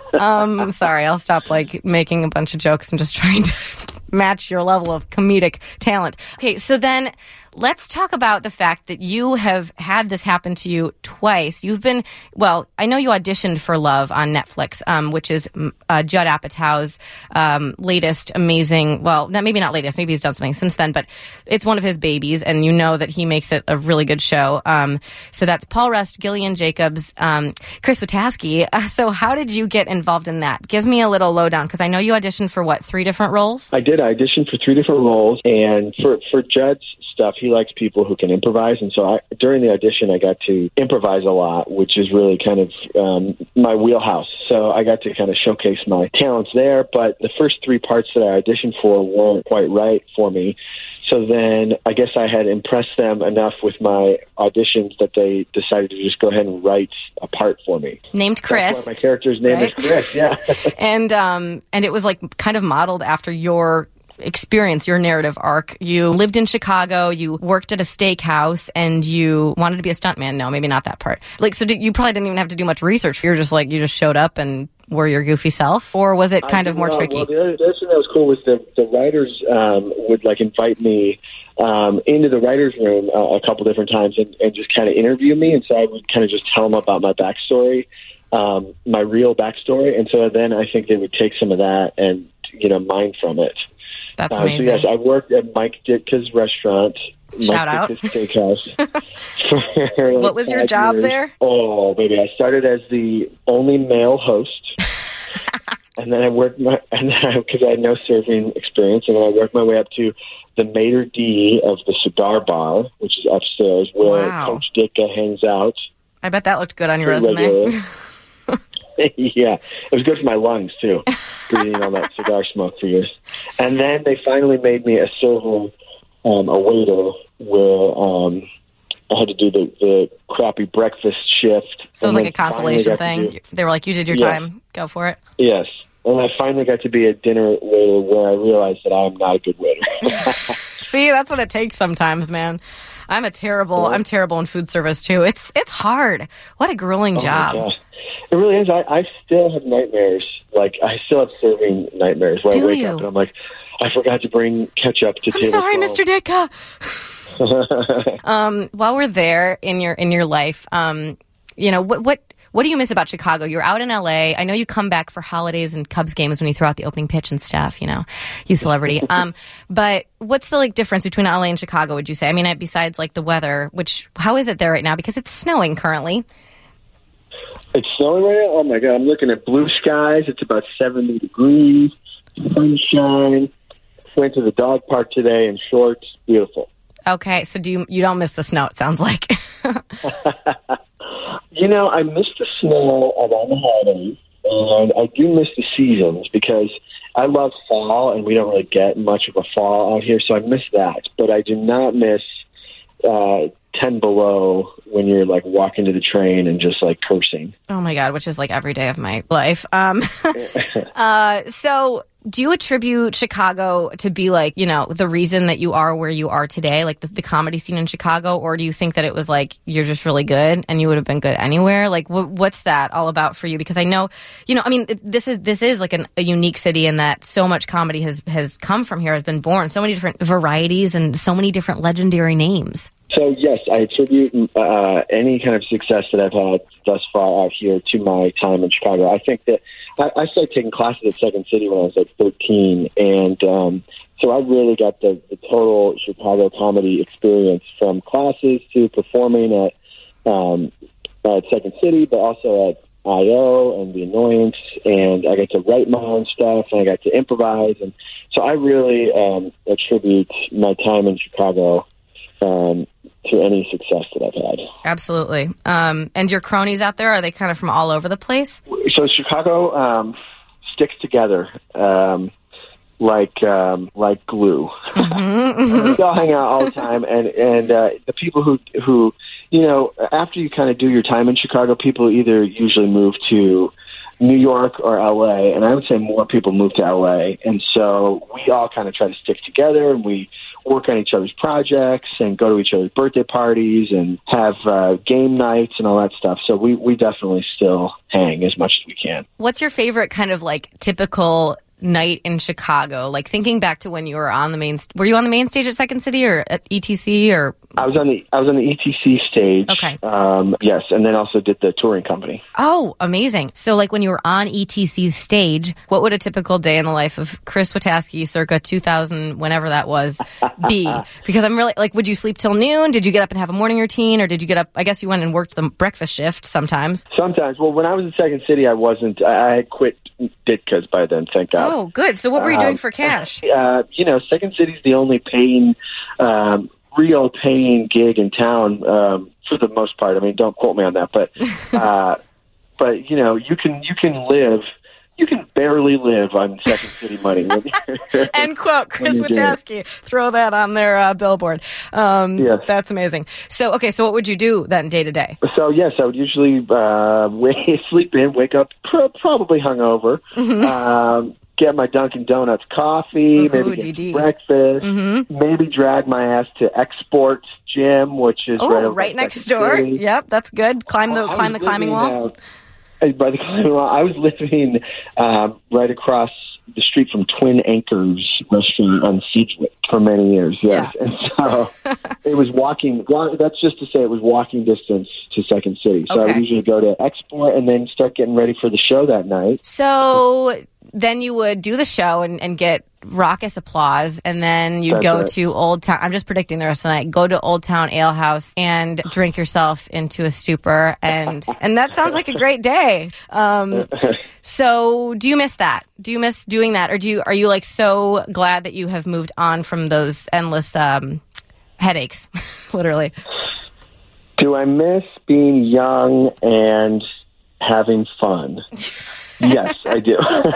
D: Um, sorry, I'll stop like making a bunch of jokes. I'm just trying to match your level of comedic talent. Okay, so then let's talk about the fact that you have had this happen to you twice. You've been, well, I know you auditioned for Love on Netflix, um, which is uh, Judd Apatow's um, latest amazing, well, not, maybe not latest, maybe he's done something since then, but it's one of his babies, and you know that he makes it a really good show. Um, so that's Paul Rust, Gillian Jacobs, um, Chris Wataski. Uh, so how did you get involved in that? Give me a little lowdown, because I know you auditioned for, what, three different roles?
F: I did. I auditioned for three different roles, and for, for Judd's stuff, he likes people who can improvise, and so I, during the audition I got to improvise a lot, which is really kind of um, my wheelhouse. So I got to kind of showcase my talents there, but the first three parts that I auditioned for weren't quite right for me. So then I guess I had impressed them enough with my auditions that they decided to just go ahead and write a part for me.
D: Named Chris.
F: That's why my character's name
D: right?
F: is Chris, yeah.
D: and um, and it was like kind of modeled after your experience, your narrative arc. You lived in Chicago, you worked at a steakhouse, and you wanted to be a stuntman. No, maybe not that part. Like, so did, you probably didn't even have to do much research. You were just like, you just showed up and were your goofy self? Or was it kind I, of more
F: well,
D: tricky?
F: Well, the other, the other thing that was cool was the, the writers um, would like invite me um, into the writer's room uh, a couple different times and, and just kind of interview me. And so I would kind of just tell them about my backstory, um, my real backstory. And so then I think they would take some of that and, you know, mine from it.
D: That's
F: uh,
D: amazing.
F: So yes, I worked at Mike Ditka's restaurant.
D: Shout
F: Mike
D: out.
F: Ditka's Steakhouse. for, like,
D: what was your job
F: years.
D: there?
F: Oh, baby. I started as the only male host. And then I worked my, and then because I, I had no serving experience, and then I worked my way up to the maitre d' of the cigar bar, which is upstairs, where
D: wow.
F: Coach Ditka hangs out.
D: I bet that looked good on your resume.
F: Yeah, it was good for my lungs too, breathing all that cigar smoke for years. And then they finally made me a server, um, a waiter, where um, I had to do the, the crappy breakfast shift.
D: So it was like a consolation thing. Do, they were like, "You did your
F: yes.
D: time. Go for it."
F: Yes. And I finally got to be a dinner waiter where I realized that I am not a good waiter.
D: See, that's what it takes sometimes, man. I'm a terrible. I'm terrible in food service too. It's it's hard. What a grueling
F: oh
D: job.
F: It really is. I, I still have nightmares. Like, I still have serving nightmares where
D: Do
F: I wake
D: you?
F: up and I'm like, I forgot to bring ketchup to
D: I'm
F: table
D: sorry,
F: twelve.
D: Mister Ditka. um, while we're there in your in your life, um, you know, what what what do you miss about Chicago? You're out in L A. I know you come back for holidays and Cubs games when you throw out the opening pitch and stuff. You know, you celebrity. um, but what's the like difference between L A and Chicago? Would you say? I mean, besides like the weather, which how is it there right now? Because it's snowing currently.
F: It's snowing right now? Oh, my God. I'm looking at blue skies. It's about seventy degrees, sunshine. Went to the dog park today in shorts. Beautiful.
D: Okay, so do you you don't miss the snow, it sounds like.
F: You know, I miss the snow around the holidays, and I do miss the seasons because I love fall, and we don't really get much of a fall out here, so I miss that. But I do not miss uh, ten below when you're, like, walking to the train and just, like, cursing.
D: Oh, my God, which is, like, every day of my life. Um, uh, so... Do you attribute Chicago to be like, you know, the reason that you are where you are today, like the, the comedy scene in Chicago? Or do you think that it was like, you're just really good and you would have been good anywhere? Like, wh- what's that all about for you? Because I know, you know, I mean, this is this is like an, a unique city in that so much comedy has, has come from here, has been born, so many different varieties and so many different legendary names.
F: So, yes, I attribute uh, any kind of success that I've had thus far out here to my time in Chicago. I think that I, I started taking classes at Second City when I was like thirteen, and um, so I really got the, the total Chicago comedy experience from classes to performing at, um, at Second City, but also at I O and The Annoyance, and I got to write my own stuff, and I got to improvise, and so I really um, attribute my time in Chicago um, to any success that I've had.
D: Absolutely. Um, and your cronies out there, are they kind of from all over the place?
F: So Chicago um, sticks together um, like um, like glue. Mm-hmm. We all hang out all the time, and and uh, the people who who you know after you kind of do your time in Chicago, people either usually move to New York or L A, and I would say more people move to L A, and so we all kind of try to stick together, and we work on each other's projects and go to each other's birthday parties and have uh, game nights and all that stuff. So we, we definitely still hang as much as we can.
D: What's your favorite kind of like typical night in Chicago? Like thinking back to when you were on the main, st- were you on the main stage at Second City or at E T C or?
F: I was on the I was on the E T C stage.
D: Okay.
F: Um, yes, and then also did the touring company.
D: Oh, amazing! So, like when you were on E T C's stage, what would a typical day in the life of Chris Witaski, circa two thousand, whenever that was, be? Because I'm really like, would you sleep till noon? Did you get up and have a morning routine, or did you get up? I guess you went and worked the breakfast shift sometimes.
F: Sometimes. Well, when I was in Second City, I wasn't. I had quit Ditka's by then. Thank God.
D: Oh, good. So, what were you doing um, for cash?
F: Uh, you know, Second City's the only paying. Um, real paying gig in town um, for the most part. I mean, don't quote me on that, but uh, but you know, you can you can live, you can barely live on Second City money.
D: End quote. Chris Witaski. Throw that on their uh, billboard. Um, yes. That's amazing. So, okay, so what would you do then day to day?
F: So, yes, I would usually uh, wake, sleep in, wake up pr- probably hungover. Mm-hmm. Um, get my Dunkin' Donuts coffee,
D: Ooh,
F: maybe get some breakfast, mm-hmm. maybe drag my ass to Export Gym, which is
D: oh,
F: right,
D: right next door. City. Yep, that's good. Climb the
F: well,
D: climb the climbing
F: living,
D: wall.
F: Uh, by the climbing wall, I was living um, right across the street from Twin Anchors restaurant on Sedgwick for many years. Yes, yeah. And so it was walking. Well, that's just to say, it was walking distance to Second City. So okay. I would usually go to Export and then start getting ready for the show that night.
D: So then you would do the show and, and get raucous applause, and then you'd That's go right. to Old Town. I'm just predicting the rest of the night. Go to Old Town Ale House and drink yourself into a stupor, and and that sounds like a great day. Um, so, do you miss that? Do you miss doing that, or do you are you like so glad that you have moved on from those endless um, headaches, literally?
F: Do I miss being young and having fun? Yes, I do.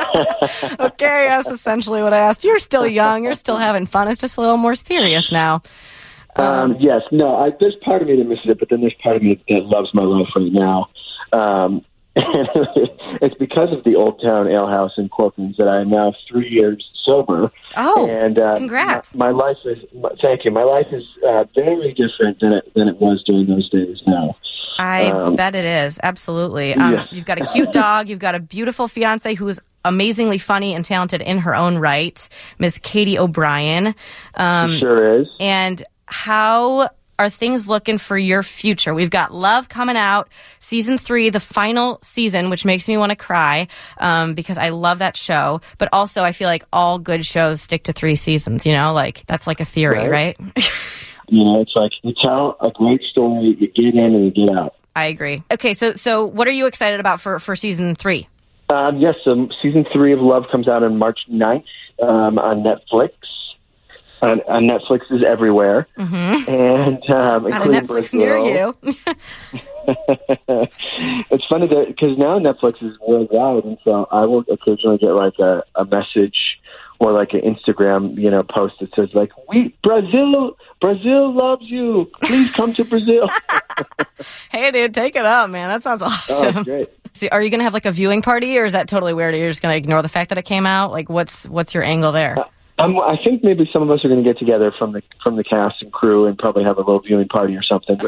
D: Okay, that's essentially what I asked. You're still young. You're still having fun. It's just a little more serious now.
F: Um, um, yes, no, I, there's part of me that misses it, but then there's part of me that loves my life right now. Um, and it's because of the Old Town Ale House in Corcoran that I am now three years sober.
D: Oh,
F: and, uh,
D: congrats.
F: My, my life is, thank you, my life is uh, very different than it, than it was during those days now.
D: I um, bet it is. Absolutely. Um,
F: yes.
D: You've got a cute dog. You've got a beautiful fiance who is amazingly funny and talented in her own right, Miss Katie O'Brien. Um,
F: she sure is.
D: And how are things looking for your future? We've got Love coming out, season three, the final season, which makes me want to cry um, because I love that show. But also, I feel like all good shows stick to three seasons, you know? Like, that's like a theory, right? right?
F: You know, it's like you tell a great story, you get in and you get out.
D: I agree. Okay, so so what are you excited about for, for season three?
F: Um, yes, so season three of Love comes out on March ninth um, on Netflix. on, on Netflix is everywhere,
D: Mm-hmm.
F: and um,
D: Not a
F: including
D: Netflix
F: Brazil.
D: near you.
F: It's funny that because now Netflix is worldwide, and so I will occasionally get like a, a message or like an Instagram, you know, post that says like, "We Brazil, Brazil loves you. Please come to Brazil."
D: Hey, dude, take it up, man. That sounds awesome.
F: Oh, great.
D: So are you going to have like a viewing party, or is that totally weird? You're just going to ignore the fact that it came out? Like, what's what's your angle there?
F: Um, I think maybe some of us are going to get together from the from the cast and crew and probably have a little viewing party or something.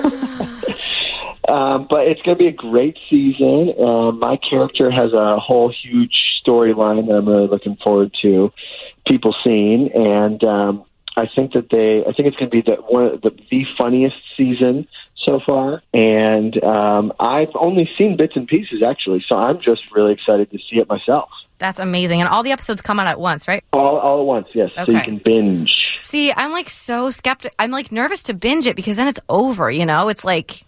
F: um, but it's going to be a great season. Uh, my character has a whole huge storyline that I'm really looking forward to people seeing, and um, I think that they, I think it's going to be the one of the, the funniest season so far. And um, I've only seen bits and pieces actually, so I'm just really excited to see it myself.
D: That's amazing. And all the episodes come out at once, right?
F: All, all at once, yes.
D: Okay.
F: So you can binge.
D: See, I'm like so skeptic. I'm like nervous to binge it because then it's over, you know? It's like...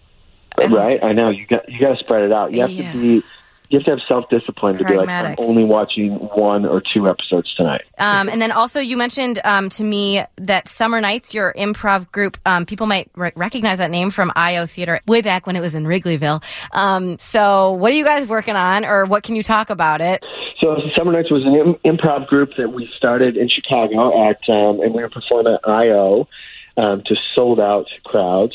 F: Right, I know. You got you got to spread it out. You have
D: Yeah.
F: to be... You have to have self-discipline to be like, I'm
D: Pragmatic.
F: only watching one or two episodes tonight.
D: Um, and then also you mentioned um, to me that Summer Nights, your improv group, um, people might re- recognize that name from I O Theater way back when it was in Wrigleyville. Um, so what are you guys working on, or what can you talk about it?
F: So Summer Nights was an Im- improv group that we started in Chicago at, um, and we were performing at I O um, to sold-out crowds.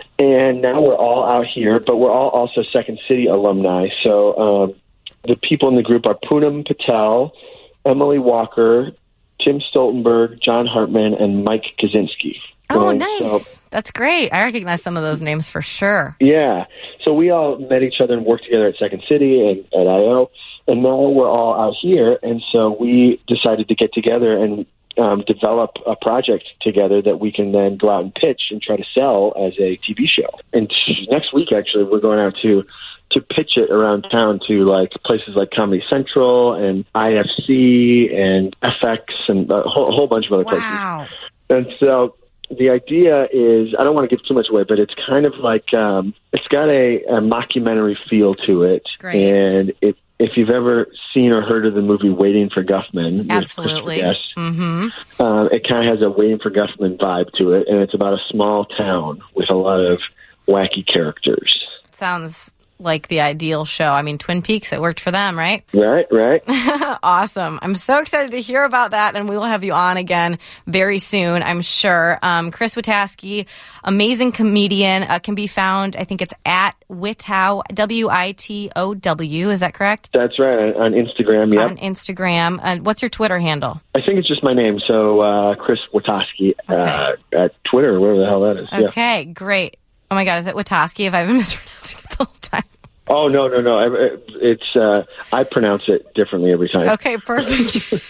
F: And now we're all out here, but we're all also Second City alumni. So um, the people in the group are Poonam Patel, Emily Walker, Tim Stoltenberg, John Hartman, and Mike Kaczynski.
D: Oh,
F: And
D: nice.
F: so-
D: That's great. I recognize some of those names for sure.
F: Yeah. So we all met each other and worked together at Second City and at I O. And now we're all out here. And so we decided to get together and um, develop a project together that we can then go out and pitch and try to sell as a T V show. And next week, actually, we're going out to to pitch it around town to like places like Comedy Central and I F C and F X and a whole, a whole bunch of other
D: Wow.
F: places. And so the idea is, I don't want to give too much away, but it's kind of like, um, it's got a, a mockumentary feel to it.
D: Great.
F: And it, if you've ever seen or heard of the movie Waiting for Guffman,
D: Absolutely.
F: yes,
D: Mm-hmm.
F: um, it kind of has a Waiting for Guffman vibe to it. And it's about a small town with a lot of wacky characters.
D: Sounds like the ideal show. I mean, Twin Peaks, it worked for them, right?
F: Right, right.
D: Awesome. I'm so excited to hear about that, and we will have you on again very soon, I'm sure. Um, Chris Witaski, amazing comedian, uh, can be found, I think it's at Witow, W I T O W, is that correct?
F: That's right, on, on Instagram, yep.
D: On Instagram. And what's your Twitter handle?
F: I think it's just my name, so uh, Chris Witaski uh, at Twitter, or whatever the hell that is. Yeah.
D: Okay, great. Oh my God, is it Witaski? Have I been mispronouncing it the whole time?
F: Oh, no, no, no. It's uh, I pronounce it differently every time.
D: Okay, perfect.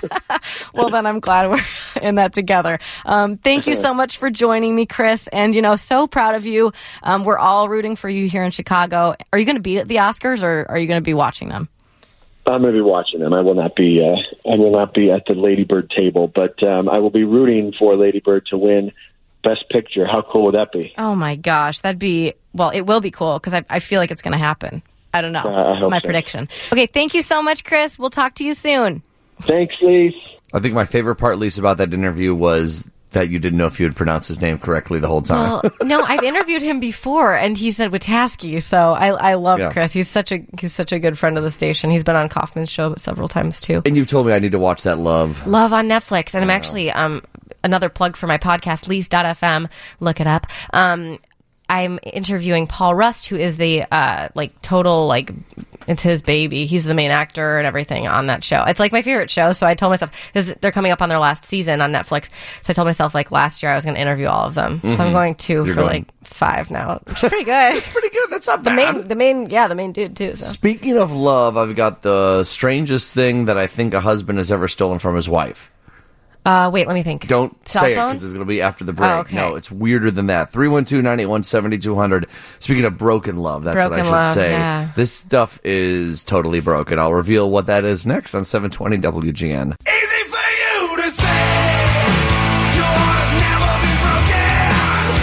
D: Well, then I'm glad we're in that together. Um, thank you so much for joining me, Chris. And, you know, so proud of you. Um, we're all rooting for you here in Chicago. Are you going to be at the Oscars, or are you going to be watching them?
F: I'm going to be watching them. I will not be. Uh, I will not be at the Lady Bird table, but um, I will be rooting for Lady Bird to win Best Picture. How cool would that be?
D: Oh, my gosh. That'd be, well, it will be cool because I, I feel like it's going to happen. I don't know.
F: Uh, I
D: That's
F: hope
D: my
F: so.
D: prediction. Okay, thank you so much, Chris. We'll talk to you soon.
F: Thanks, Lise.
C: I think my favorite part, Lisa, about that interview was that you didn't know if you had pronounced his name correctly the whole time.
D: Well, no, I've interviewed him before, and he said Witaski. So I, I love
C: Yeah.
D: Chris. He's such a he's such a good friend of the station. He's been on Kaufman's show several times too.
C: And you told me I need to watch that Love.
D: Love on Netflix, and I'm actually um another plug for my podcast, Lise dot f m. Look it up. Um, I'm interviewing Paul Rust, who is the uh like total like it's his baby. He's the main actor and everything on that show. It's like my favorite show. So I told myself, because they're coming up on their last season on Netflix. So I told myself like last year I was going to interview all of them. So I'm going to
C: You're
D: for
C: going-
D: like five now. It's pretty good.
C: Pretty good. That's not
D: the
C: bad.
D: main, the main, yeah, the main dude too. So.
C: Speaking of love, I've got the strangest thing that I think a husband has ever stolen from his wife.
D: Uh, wait, let me think.
C: Don't
D: Cell
C: say it
D: phone?
C: because it's going to be after the break.
D: Oh, okay.
C: No, it's weirder than that. three one two, nine eight one, seven two zero zero. Speaking of broken love, that's what I
D: Broken
C: should
D: love,
C: say.
D: yeah.
C: This stuff is totally broken. I'll reveal what that is next on seven twenty W G N.
A: Easy for you to say. Your heart has never been broken.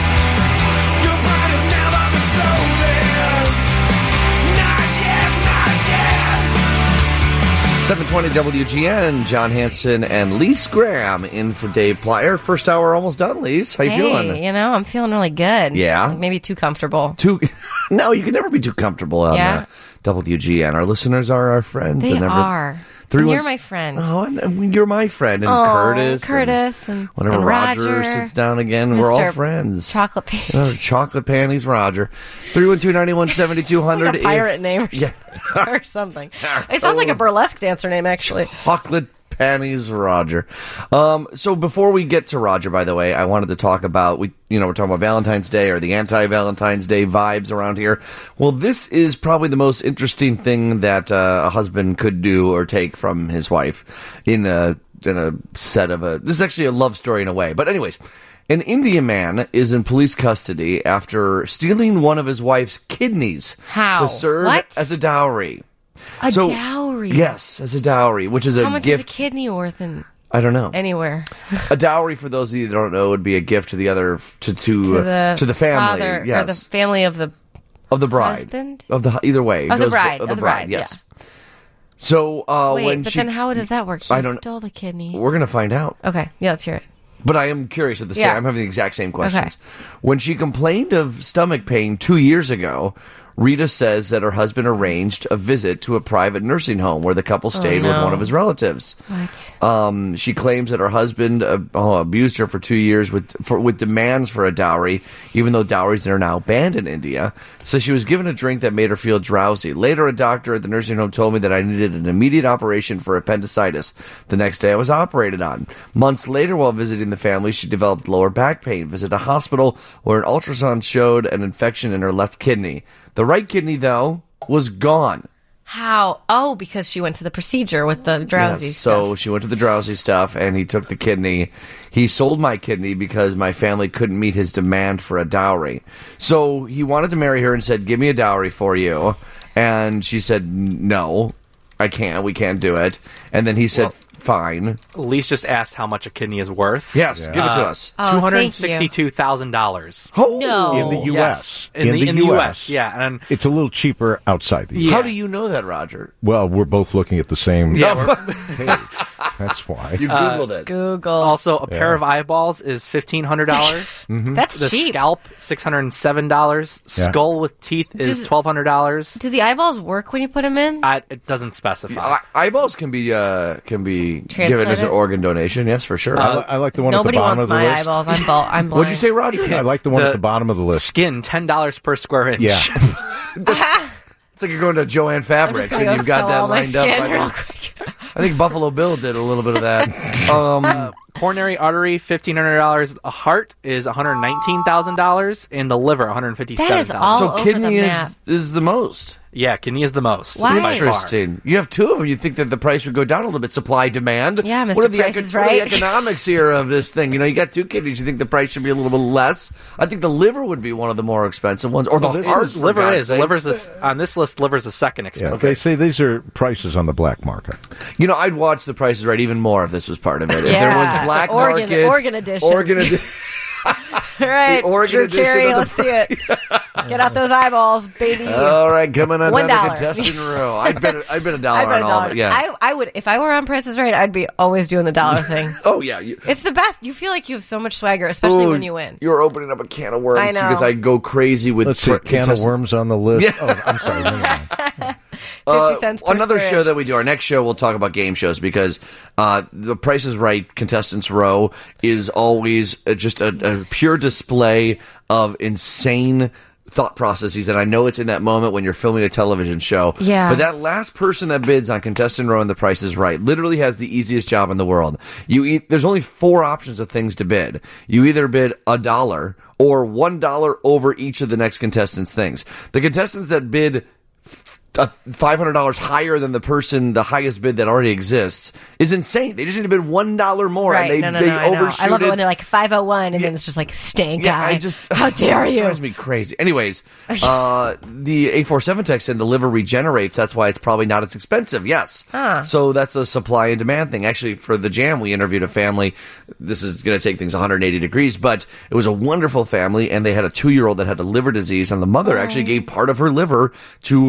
A: Your pride has never been stolen. Not yet, not yet.
C: seven twenty W G N, John Hanson and Lise Graham in for Dave Plyer. First hour almost done, Lise. How you
D: hey,
C: feeling?
D: You know, I'm feeling really good.
C: Yeah?
D: Maybe too comfortable.
C: Too, no, you can never be too comfortable on
D: Yeah?
C: uh, W G N. Our listeners are our friends.
D: They
C: and every-
D: are.
C: Three
D: And
C: one-
D: you're my friend.
C: Oh, and, and you're my friend. And
D: Oh,
C: Curtis.
D: Curtis and,
C: Whenever
D: and
C: Roger,
D: Roger
C: sits down again, we're all
D: Mister
C: friends.
D: Chocolate Paint.
C: Oh, chocolate panties, Roger. three one two, nine one, seven two zero zero.
D: Like a pirate name or,
C: Yeah.
D: or something. It sounds like a burlesque dancer name, actually.
C: Chocolate panties, Roger. Um, so before we get to Roger, by the way, I wanted to talk about, we, you know, we're talking about Valentine's Day or the anti-Valentine's Day vibes around here. Well, this is probably the most interesting thing that uh, a husband could do or take from his wife in a, in a set of a, this is actually a love story in a way. But anyways, an Indian man is in police custody after stealing one of his wife's kidneys
D: How?
C: to serve
D: What?
C: as a dowry.
D: A
C: So-
D: dowry.
C: Yes, as a dowry, which is a
D: How much
C: gift.
D: is a kidney worth in
C: I don't know.
D: anywhere?
C: A dowry, for those of you that don't know, would be a gift to the other to to
D: To
C: uh,
D: the,
C: to the family,
D: father,
C: yes,
D: or the family of the
C: of the bride,
D: husband?
C: of the either way, it
D: Of the
C: goes-
D: bride,
C: of the
D: of the
C: bride,
D: bride,
C: yes. So uh,
D: Wait,
C: when
D: but
C: she,
D: then how does that work? He
C: I don't-
D: stole the kidney.
C: we're gonna find out.
D: Okay, yeah, let's hear it.
C: But I am curious at the same.
D: Yeah.
C: I'm having the exact same questions. When she complained of stomach pain two years ago, Rita says that her husband arranged a visit to a private nursing home where the couple stayed with
D: no.
C: one of his relatives.
D: What?
C: Um, she claims that her husband uh, oh, abused her for two years with for, with demands for a dowry, even though dowries are now banned in India. So she was given a drink that made her feel drowsy. Later, a doctor at the nursing home told me that I needed an immediate operation for appendicitis. The next day, I was operated on. Months later, while visiting the family, she developed lower back pain. Visited a hospital where an ultrasound showed an infection in her left kidney. The right kidney, though, was gone.
D: How? Oh, because she went to the procedure with the drowsy
C: Yes,
D: stuff.
C: so she went to the drowsy stuff, and he took the kidney. He sold my kidney because my family couldn't meet his demand for a dowry. So he wanted to marry her and said, give me a dowry for you. And she said, no, I can't. We can't do it. And then he said,
E: Well-
C: fine.
E: Lise just asked how much a kidney is worth.
C: Yes, give it to
E: Uh,
C: us.
D: Oh,
E: Two hundred sixty-two thousand dollars.
C: Oh,
D: No.
B: in the U S.
E: Yes, in, the, in the U S. Yeah, and
B: It's a little cheaper outside the U S.
E: Yeah.
C: How do you know that, Roger?
B: Well, we're both looking at the same
E: yeah, we're-
B: page. That's why.
C: You Googled it.
D: Google.
E: also a pair of eyeballs is fifteen hundred dollars.
D: That's
E: The
D: cheap.
E: scalp six hundred and seven dollars.
B: Yeah.
E: Skull with teeth is
D: Does-
E: twelve hundred dollars.
D: Do the eyeballs work when you put them in?
E: It doesn't specify.
C: Eye- eyeballs can be uh, can be given as an
D: Transplanted?
C: organ donation. Yes, for sure.
B: I, li- I like the one
D: Nobody
B: at the bottom
D: wants
B: of the
D: my
B: list.
D: eyeballs. I'm, bal- I'm blind.
C: What'd you say, Roger?
B: I like the one
E: The-
B: at the bottom of the list.
E: Skin ten dollars per square inch.
B: Yeah.
C: It's like you're going to Joanne
D: I'm
C: Fabrics
D: just gonna
C: and
D: go
C: you've got
D: sell
C: that
D: all my
C: lined up.
D: skin
C: By
D: real
C: the,
D: quick.
C: I think Buffalo Bill did a little bit of that. Um,
E: Coronary artery fifteen hundred dollars. A heart is one hundred nineteen thousand dollars, and the liver one hundred fifty-seven
D: That is
E: thousand.
D: all
C: so
D: over
C: kidney
D: the
C: is
D: map.
C: is the most.
E: Yeah, kidney is the most.
D: Why?
E: by far.
C: Interesting. You have two of them. You think that the price would go down a little bit. Supply demand.
D: Yeah, Mister
C: What are the,
D: Price is
C: what are the
D: right.
C: economics here of this thing? You know, you got two kidneys. You think the price should be a little bit less? I think the liver would be one of the more expensive ones, or the
B: Well, this
C: heart.
B: is-
C: for
E: Liver
C: God's
E: is
C: sakes.
E: liver's the, on this list. Liver's the second
B: Yeah,
E: expensive.
B: they say these are prices on the black market.
C: You know, I'd watch The Price is Right even more if this was part of it. If there
D: Yeah.
C: was black
D: Organ-
C: market,
D: organ edition.
C: organ edition.
D: All right,
C: The Oregon
D: Drew
C: edition
D: Carey,
C: of the
D: let's see it. Get out those eyeballs, baby.
C: All right, coming on
D: One
C: down to
D: dollar.
C: contestant row. I'd bet I'd bet a dollar
D: I'd bet
C: on
D: a
C: all
D: dollar.
C: of it. Yeah.
D: I, I would if I were on Price is Right. I'd be always doing the dollar thing.
C: oh yeah. You,
D: It's the best. You feel like you have so much swagger, especially
C: Ooh,
D: when you win.
C: You're opening up a can of worms
D: I know.
C: because I'd go crazy with.
B: Let's see,
C: pr-
B: can of
C: contestant-
B: worms on the list. Oh, I'm sorry. never mind.
C: Uh,
D: Fifty cents per
C: another
D: square
C: show
D: inch.
C: that we do. Our next show, we'll talk about game shows because uh, the Price is Right Contestants Row is always uh, just a, a pure display of insane thought processes, and I know it's in that moment when you're filming a television show.
D: Yeah.
C: But that last person that bids on Contestant Row and The Price is Right literally has the easiest job in the world. You e- there's only four options of things to bid. You either bid a dollar or one dollar over each of the next contestants' things. The contestants that bid Uh, five hundred dollars higher than the person, the highest bid that already exists, is insane. They just need to bid one dollar more,
D: Right?
C: and they
D: no, no,
C: they
D: no. I, know.
C: overshoot
D: I love it,
C: it
D: when they're like five oh one, and then it's just like stank
C: yeah,
D: guy.
C: I just
D: How dare
C: it
D: you?
C: drives me crazy. Anyways, uh, the eight four seven text in the liver regenerates. That's why it's probably not as expensive. Yes,
D: Huh.
C: so that's a supply and demand thing. Actually, for the Jam, we interviewed a family. This is going to take things one hundred eighty degrees, but it was a wonderful family, and they had a two year old that had a liver disease, and the mother actually gave part of her liver to her son.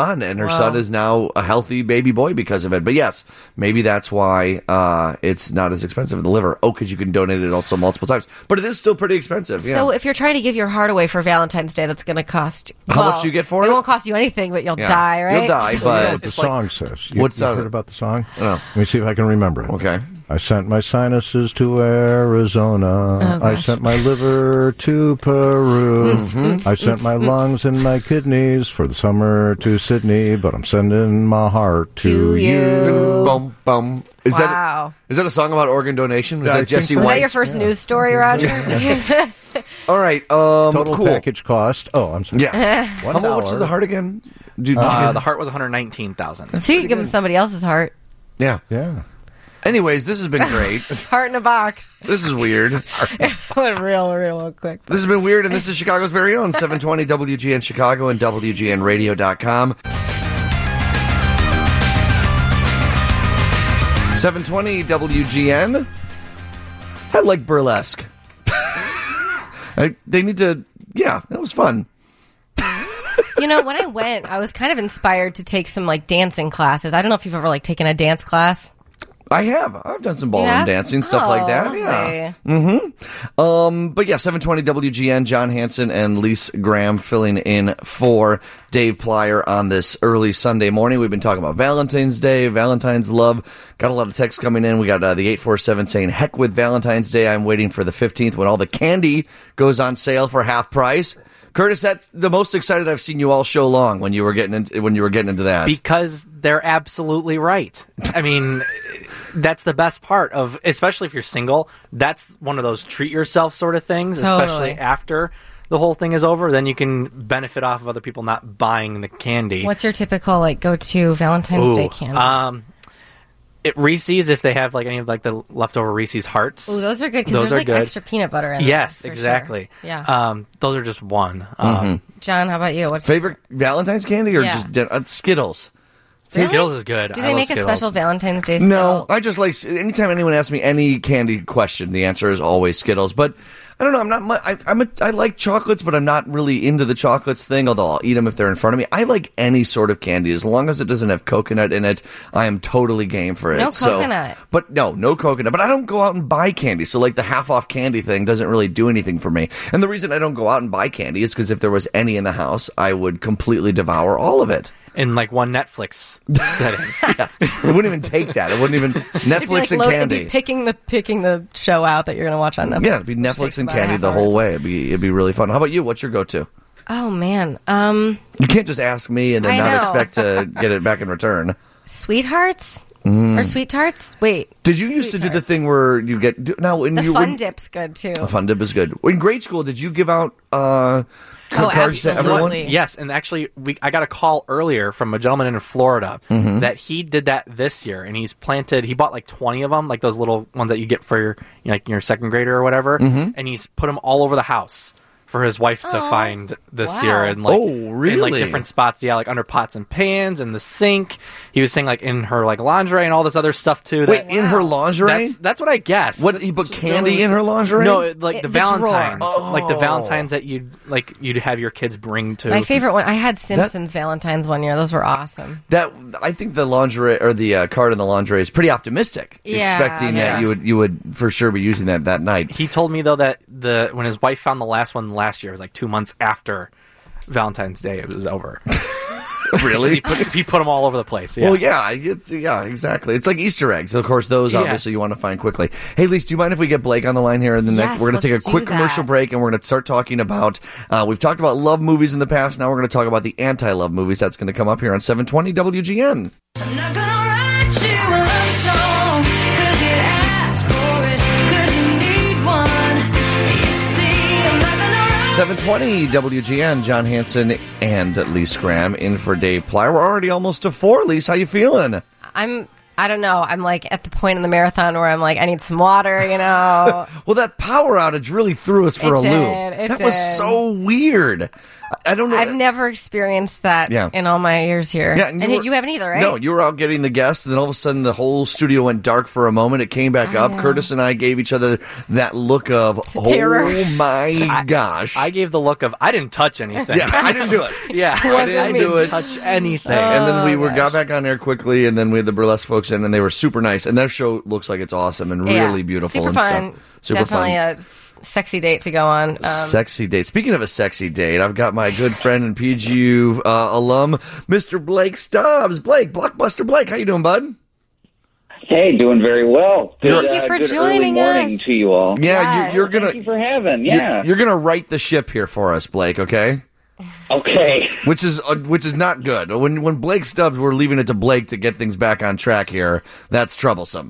C: son, and her
D: Wow.
C: son is now a healthy baby boy because of it. But yes, maybe that's why uh, it's not as expensive in the liver. Oh, because you can donate it also multiple times. But it is still pretty expensive. Yeah.
D: So if you're trying to give your heart away for Valentine's Day, that's going to cost.
C: How
D: well,
C: much do you get for
D: it?
C: it?
D: It won't cost you anything, but you'll
C: Yeah.
D: die, right?
C: You'll die,
B: You know
C: but
B: what the
E: It's like-
B: song says. You,
C: What's
B: you
C: that?
B: heard about the song?
C: No.
B: Let me see if I can remember it.
C: Okay.
B: I sent my sinuses to Arizona.
D: Oh,
B: I
D: gosh.
B: sent my liver to Peru.
C: Mm-hmm.
B: I sent my lungs and my kidneys for the summer to Sydney, but I'm sending my heart to,
D: To you.
C: Bum, bum. Is
D: Wow.
C: that is that a song about organ donation? Was
B: Yeah, I
C: that
B: think
C: Jesse
B: so.
D: Was
C: White?
D: that your first news story, Roger?
C: All right. Um,
B: Total
C: cool.
B: package cost. Oh, I'm sorry.
C: Yes.
B: One
C: How much was
B: dollar.
C: the heart again? Did, did you
E: Uh,
C: get-
E: the heart was one hundred nineteen thousand.
D: So you can give him somebody else's heart.
C: yeah.
B: Yeah.
C: Anyways, this has been great.
D: Heart in a box.
C: This is weird.
D: Went real, real, real quick.
C: This has been weird, and this is Chicago's very own seven twenty W G N Chicago and W G N radio dot com. seven twenty W G N. I like burlesque. I, they need to, yeah, that was fun.
D: You know, when I went, I was kind of inspired to take some like dancing classes. I don't know if you've ever like taken a dance class.
C: I have. I've done some ballroom
D: Yeah?
C: dancing, stuff
D: Oh,
C: like that. Yeah.
D: lovely.
C: Um, but yeah, seven twenty W G N, John Hanson and Lise Graham filling in for Dave Plyer on this early Sunday morning. We've been talking about Valentine's Day, Valentine's love. Got a lot of texts coming in. We got uh, the eight four seven saying, heck with Valentine's Day. I'm waiting for the fifteenth when all the candy goes on sale for half price. Curtis, that's the most excited I've seen you all show long when you were getting into, when you were getting into that.
E: Because they're absolutely right. I mean, that's the best part of, especially if you're single, that's one of those treat yourself sort of things,
D: Totally.
E: especially after the whole thing is over. Then you can benefit off of other people not buying the candy.
D: What's your typical like go-to Valentine's
E: Ooh,
D: Day candy?
E: Um, it, Reese's, if they have like any of like the leftover Reese's hearts.
D: Ooh, those are good because
E: those
D: there's
E: are
D: like
E: good.
D: extra peanut butter in them.
E: Yes,
D: for
E: exactly.
D: sure. Yeah.
E: Um, those are just one. Um,
D: John, how about you? What's
C: Favorite Valentine's candy or
D: Yeah.
C: just din- uh, Skittles?
D: Really?
E: Skittles is good.
D: Do
E: I
D: they
E: love
D: make a
E: Skittles.
D: special Valentine's Day?
C: No,
D: Skittle?
C: I just like anytime anyone asks me any candy question, the answer is always Skittles. But I don't know. I'm not. mu- I, I'm. A, I like chocolates, but I'm not really into the chocolates thing. Although I'll eat them if they're in front of me. I like any sort of candy as long as it doesn't have coconut in it. I am totally game for it.
D: No
C: So-
D: coconut.
C: but no, no coconut. But I don't go out and buy candy. So like the half off candy thing doesn't really do anything for me. And the reason I don't go out and buy candy is because if there was any in the house, I would completely devour all of it.
E: in like one Netflix setting.
C: Yeah, it wouldn't even take that. It wouldn't even
D: It'd be
C: Netflix
D: like
C: and
D: lo- it'd
C: candy.
D: be picking the picking the show out that you're going to watch on Netflix.
C: Yeah, it'd be
D: Which
C: Netflix
D: takes
C: and
D: about a
C: candy
D: half
C: the
D: hour.
C: whole way. It'd be it'd be really fun. How about you? What's your go-to?
D: Oh man, um,
C: You can't just ask me and then
D: I
C: not
D: know.
C: expect to get it back in return.
D: sweethearts
C: Mm.
D: or sweet tarts. Wait,
C: Did you used to
D: Sweet
C: do the
D: tarts.
C: thing where you get do, now in
D: the
C: you
D: fun
C: when-
D: dip's good too.
C: A fun dip is good. In grade school, did you give out uh,
D: Oh,
C: cards to everyone?
D: absolutely.
E: Yes, and actually, we I got a call earlier from a gentleman in Florida
C: Mm-hmm.
E: that he did that this year, and he's planted. He bought like twenty of them, like those little ones that you get for your you know, like your second grader or whatever,
C: Mm-hmm.
E: and he's put them all over the house for his wife to
D: Oh,
E: find this
D: wow.
E: year, and like
C: Oh,
E: in like
C: really?
E: different spots, yeah, like under pots and pans and the sink. He was saying like in her like lingerie and all this other stuff too.
C: Wait,
E: that,
C: in her lingerie?
E: That's, that's what I guess.
C: What,
E: That's-
C: he put
E: that's-
C: candy in her lingerie?
E: No, it- like
D: It-
E: the
D: the drawer.
E: Valentines, like the
C: Oh.
E: Valentines that you'd like you'd have your kids bring to.
D: My favorite one. I had Simpsons Valentines one year. Those were awesome.
C: That I think the lingerie or the uh, card in the lingerie is pretty optimistic,
D: Yeah,
C: expecting that
D: yeah.
C: you would you would for sure be using that that night.
E: He told me though that the when his wife found the last one last year, it was like two months after Valentine's Day. It was over.
C: Really?
E: he, put, he put them all over the place. Yeah.
C: Well, yeah, it's, yeah, exactly. It's like Easter eggs. Of course, those
E: Yeah.
C: obviously you want to find quickly. Hey, Lise, do you mind if we get Blake on the line here? And then
D: Yes,
C: we're going to take a
D: let's do
C: quick
D: that.
C: commercial break, and we're going to start talking about. Uh, we've talked about love movies in the past. Now we're going to talk about the anti-love movies. That's going to come up here on seven twenty W G N.
G: I'm not gonna write you a love song, 'cause you asked for it, 'cause you need one. You see, I'm not gonna write
C: seven twenty W G N, John Hanson and Lise Graham in for Dave Plyer. We're already almost to four. Lise, how you feeling?
D: I'm. I don't know. I'm like at the point in the marathon where I'm like, I need some water. You know.
C: Well, that power outage really threw us for
D: It
C: a
D: did,
C: loop.
D: it
C: that was
D: did.
C: so weird. I don't know.
D: I've never experienced that
C: Yeah.
D: in all my years here.
C: Yeah,
D: and
C: and you
D: you,
C: were-
D: haven't either, right?
C: No, you were out getting the guests, and then all of a sudden the whole studio went dark for a moment. It came back
D: I
C: up.
D: know.
C: Curtis and I gave each other that look of,
D: Terror.
C: oh my gosh.
E: I gave the look of I didn't touch anything.
C: yeah, I didn't do it.
E: yeah,
C: I didn't
E: I
C: do it.
E: touch anything.
C: And then we
D: Oh,
C: were
D: gosh.
C: got back on there quickly, and then we had the burlesque folks in, and they were super nice. And their show looks like it's awesome and
D: Yeah.
C: really beautiful
D: Super
C: and
D: fun.
C: stuff. Super
D: Definitely
C: fun.
D: a s- sexy date to go on. Um,
C: Sexy date. Speaking of a sexy date, I've got my good friend and P G U uh, alum, Mister Blake Stubbs. Blake, Blockbuster Blake, how you doing, bud?
H: Hey, doing very well. Good,
D: Thank you for
H: uh, good
D: joining
H: early morning
D: us.
H: to you all.
C: Yeah,
D: Yes.
C: you're, you're gonna
H: Thank you for having.
C: you're,
H: Yeah.
C: you're gonna right the ship here for us, Blake. Okay.
H: Okay.
C: Which is uh, which is not good. When when Blake Stubbs, we're leaving it to Blake to get things back on track here. That's troublesome.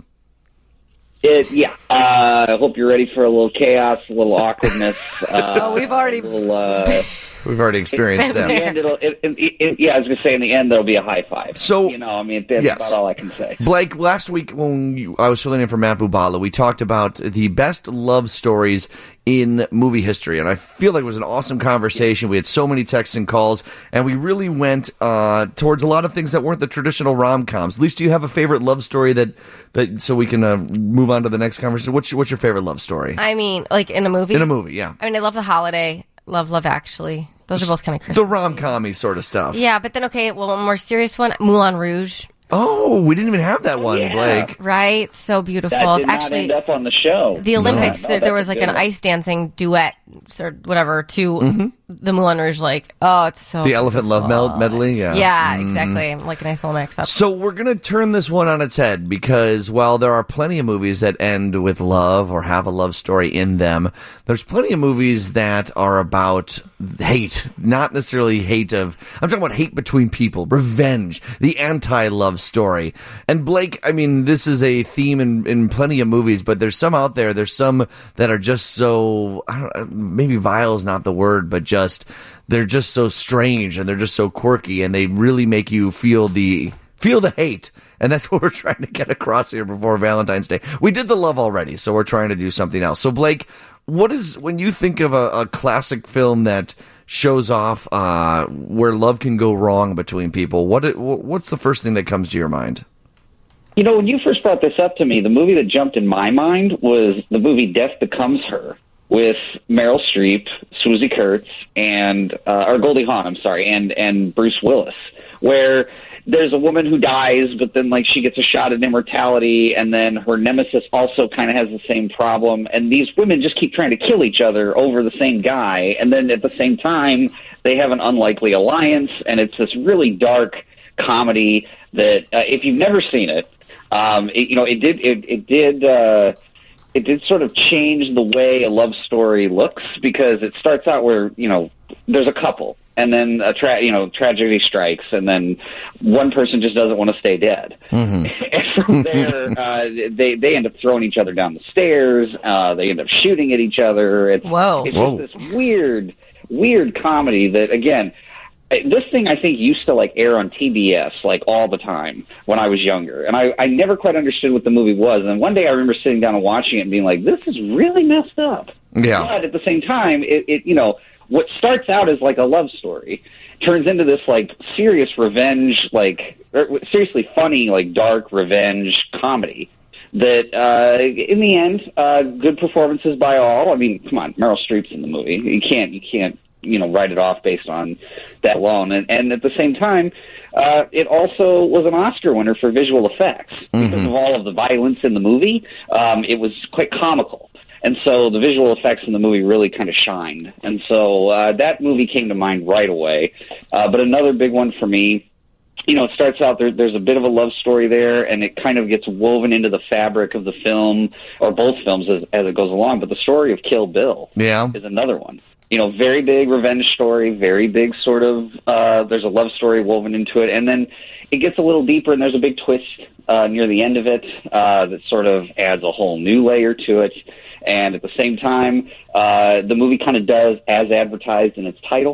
H: It, yeah. Uh, I hope you're ready for a little chaos, a little awkwardness. Uh,
D: Oh, we've already-
H: A little, uh,
C: We've already experienced
H: in the
C: that.
H: end, it'll, it, it, it, yeah, I was going to say in the end, there'll be a high five.
C: So-
H: you know, I mean, that's
C: Yes.
H: about all I can say.
C: Blake, last week when you, I was filling in for Matt Bubala, we talked about the best love stories in movie history, and I feel like it was an awesome conversation. We had so many texts and calls, and we really went uh, towards a lot of things that weren't the traditional rom-coms. At least, do you have a favorite love story that, that so we can uh, move on to the next conversation? What's your, what's your favorite love story?
D: I mean, like in a movie.
C: In a movie, yeah.
D: I mean, I love The Holiday. Love Love Actually. Those are both kind of Christmas.
C: The rom-com-y sort of stuff.
D: Yeah, but then okay, well, a more serious one, Moulin Rouge.
C: Oh, we didn't even have that one,
H: yeah.
C: Blake.
D: Right, so beautiful.
H: That did not
D: Actually,
H: end up on the show.
D: the Olympics,
H: No,
D: there, there
H: that's
D: was
H: a
D: like
H: good
D: an
H: one.
D: ice dancing duet or whatever to
C: Mm-hmm.
D: the Moulin Rouge. Like, oh, it's so
C: The Elephant Love Mel- Medley, yeah.
D: yeah, exactly. Like a nice little mix up.
C: So we're going to turn this one on its head because while there are plenty of movies that end with love or have a love story in them, there's plenty of movies that are about hate, not necessarily hate of, I'm talking about hate between people, revenge, the anti-love story. And Blake, I mean, this is a theme in, in plenty of movies, but there's some out there, there's some that are just so, I don't, maybe vile is not the word, but just, they're just so strange and they're just so quirky and they really make you feel the feel the hate. And that's what we're trying to get across here before Valentine's Day. We did the love already, so we're trying to do something else. So Blake, what is, when you think of a, a classic film that shows off uh, where love can go wrong between people, what it, what's the first thing that comes to your mind?
H: You know, when you first brought this up to me, the movie that jumped in my mind was the movie Death Becomes Her with Meryl Streep, Swoosie Kurtz, and uh, or Goldie Hawn, I'm sorry, and and Bruce Willis, where there's a woman who dies, but then like she gets a shot at immortality, and then her nemesis also kind of has the same problem, and these women just keep trying to kill each other over the same guy, and then at the same time they have an unlikely alliance, and it's this really dark comedy that uh, if you've never seen it, um, it, you know, it did it, it did. Uh, It did sort of change the way a love story looks because it starts out where, you know, there's a couple and then a tra- you know, tragedy strikes and then one person just doesn't want to stay dead. Mm-hmm. And from there, uh, they, they end up throwing each other down the stairs. Uh, they end up shooting at each other. It's,
D: Whoa.
H: it's
C: Whoa.
H: just this weird, weird comedy that, again, this thing I think used to like air on T B S like all the time when I was younger, and I, I never quite understood what the movie was. And one day I remember sitting down and watching it and being like, "This is really messed up."
C: Yeah.
H: But at the same time, it, it you know what starts out as like a love story turns into this like serious revenge, like or, seriously funny, like dark revenge comedy. That uh, in the end, uh, good performances by all. I mean, come on, Meryl Streep's in the movie. You can't, you can't. you know, write it off based on that alone. And, and at the same time, uh, it also was an Oscar winner for visual effects. Because
C: Mm-hmm.
H: of all of the violence in the movie, um, it was quite comical. And so the visual effects in the movie really kind of shined. And so uh, that movie came to mind right away. Uh, but another big one for me, you know, it starts out there, there's a bit of a love story there, and it kind of gets woven into the fabric of the film, or both films as, as it goes along. But the story of Kill Bill
C: Yeah.
H: is another one. You know, very big revenge story, very big sort of, uh, there's a love story woven into it. And then it gets a little deeper and there's a big twist uh, near the end of it uh, that sort of adds a whole new layer to it. And at the same time, uh, the movie kind of does as advertised in its title.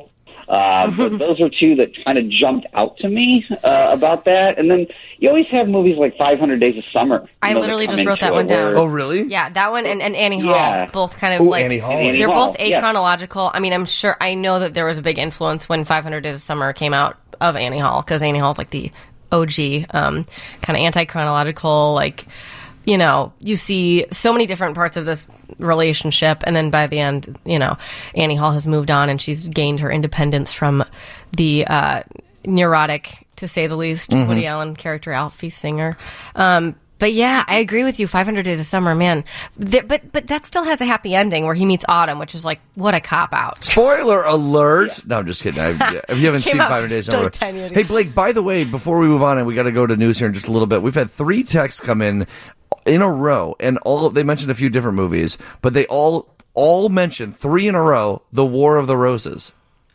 H: Uh, but those are two that kind of jumped out to me uh, about that. And then you always have movies like five hundred Days of Summer. you
D: I
H: know,
D: literally
H: that come
D: just wrote
H: into
D: that
H: it
D: one down.
H: where-
C: Oh, really?
D: Yeah, that one and, and Annie Hall,
H: Yeah.
D: both kind of
B: Ooh,
D: like
B: Annie Hall.
H: Annie
D: they're
H: Hall,
D: both
H: yeah.
D: achronological. I mean, I'm sure I know that there was a big influence when five hundred Days of Summer came out of Annie Hall because Annie Hall's like the O G, um, kind of anti-chronological. Like, you know, you see so many different parts of this relationship, and then by the end, you know, Annie Hall has moved on and she's gained her independence from the uh, neurotic, to say the least,
C: Mm-hmm.
D: Woody Allen character Alfie Singer. Um, but yeah, I agree with you. five hundred Days of Summer, man. Th- but but that still has a happy ending where he meets Autumn, which is like, what a cop out.
C: Spoiler alert! No, I'm just kidding. I, if you haven't
D: Came
C: seen
D: out
C: five hundred Days of
D: like
C: Summer,
D: ten years ago.
C: hey Blake. By the way, before we move on, and we got to go to news here in just a little bit. We've had three texts come in in a row, and all they mentioned a few different movies, but they all all mentioned three in a row. The War of the Roses.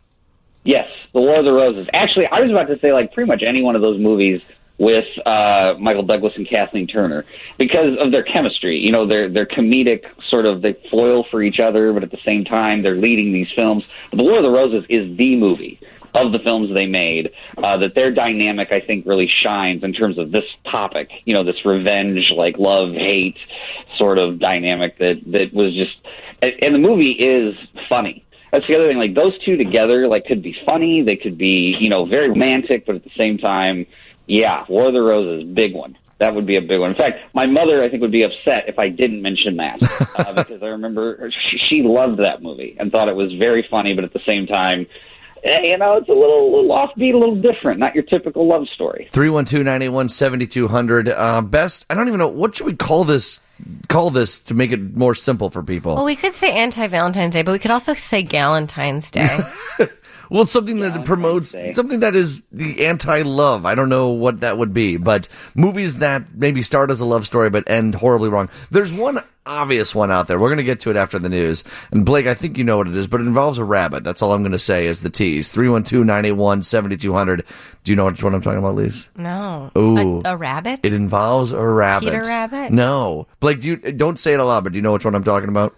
H: Yes, The War of the Roses. Actually, I was about to say like pretty much any one of those movies with uh, Michael Douglas and Kathleen Turner because of their chemistry. You know, their their comedic sort of they foil for each other, but at the same time they're leading these films. But The War of the Roses is the movie of the films they made uh, that their dynamic, I think, really shines in terms of this topic. You know, this revenge, like love hate sort of dynamic that that was just. And the movie is funny. That's the other thing. Like those two together, like could be funny. They could be, you know, very romantic, but at the same time, yeah, War of the Roses, big one. That would be a big one. In fact, my mother, I think, would be upset if I didn't mention that uh, because I remember she, she loved that movie and thought it was very funny, but at the same time, eh, you know, it's a little, little offbeat, a little different. Not your typical love story.
C: three one two, nine eight one, seven two zero zero. Uh, best, I don't even know, what should we call this Call this to make it more simple for people?
D: Well, we could say anti-Valentine's Day, but we could also say Galentine's Day.
C: Well, something that promotes,
H: Day.
C: something that is the anti-love. I don't know what that would be, but movies that maybe start as a love story but end horribly wrong. There's one obvious one out there. We're going to get to it after the news. And Blake, I think you know what it is, but it involves a rabbit. That's all I'm going to say is the tease. three one two, nine eight one, seven two zero zero. Do you know which one I'm talking about, Lise?
D: No.
C: Ooh.
D: A, a rabbit?
C: It involves a rabbit.
D: Peter Rabbit?
C: No. Blake, do you, don't say it aloud, but do you know which one I'm talking about?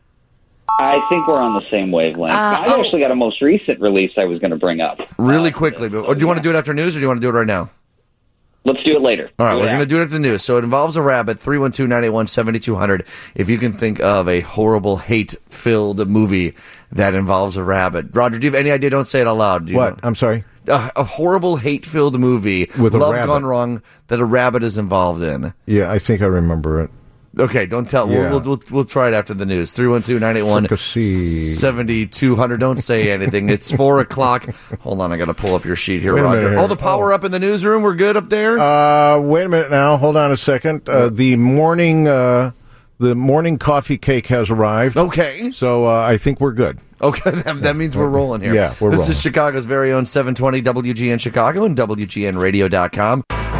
H: I think we're on the same wavelength.
D: Uh,
H: I
D: oh.
H: actually got a most recent release I was going to bring up.
C: Really
H: Uh,
C: quickly.
H: so,
C: But, or do you want to
H: yeah.
C: do it after news or do you want to do it right now?
H: Let's do it later.
C: All right,
H: Do
C: we're
H: it
C: going to
H: after.
C: do it at the news. So it involves a rabbit, three one two, nine eight one, seven two zero zero. If you can think of a horrible, hate-filled movie that involves a rabbit. Roger, do you have any idea? Don't say it out loud. Do you
B: What?
C: know?
B: I'm sorry.
C: A, a horrible, hate-filled movie,
B: With a
C: love
B: rabbit.
C: gone wrong, that a rabbit is involved in.
B: Yeah, I think I remember it.
C: Okay, don't tell.
B: Yeah.
C: We'll, we'll, we'll, we'll try it after the news. three one two, nine eight one,
B: Fricassee.
C: seven two zero zero. Don't say anything. It's four o'clock. Hold on, I got to pull up your sheet here,
B: Wait a
C: Roger.
B: minute here.
C: All the power up in the newsroom. We're good up there?
B: Uh, wait a minute now. Hold on a second. Uh, the morning, uh, the morning coffee cake has arrived.
C: okay.
B: So uh, I think we're good.
C: Okay, that, that means we're rolling here.
B: Yeah, we're
C: This
B: rolling.
C: is Chicago's very own seven twenty W G N Chicago and W G N radio dot com.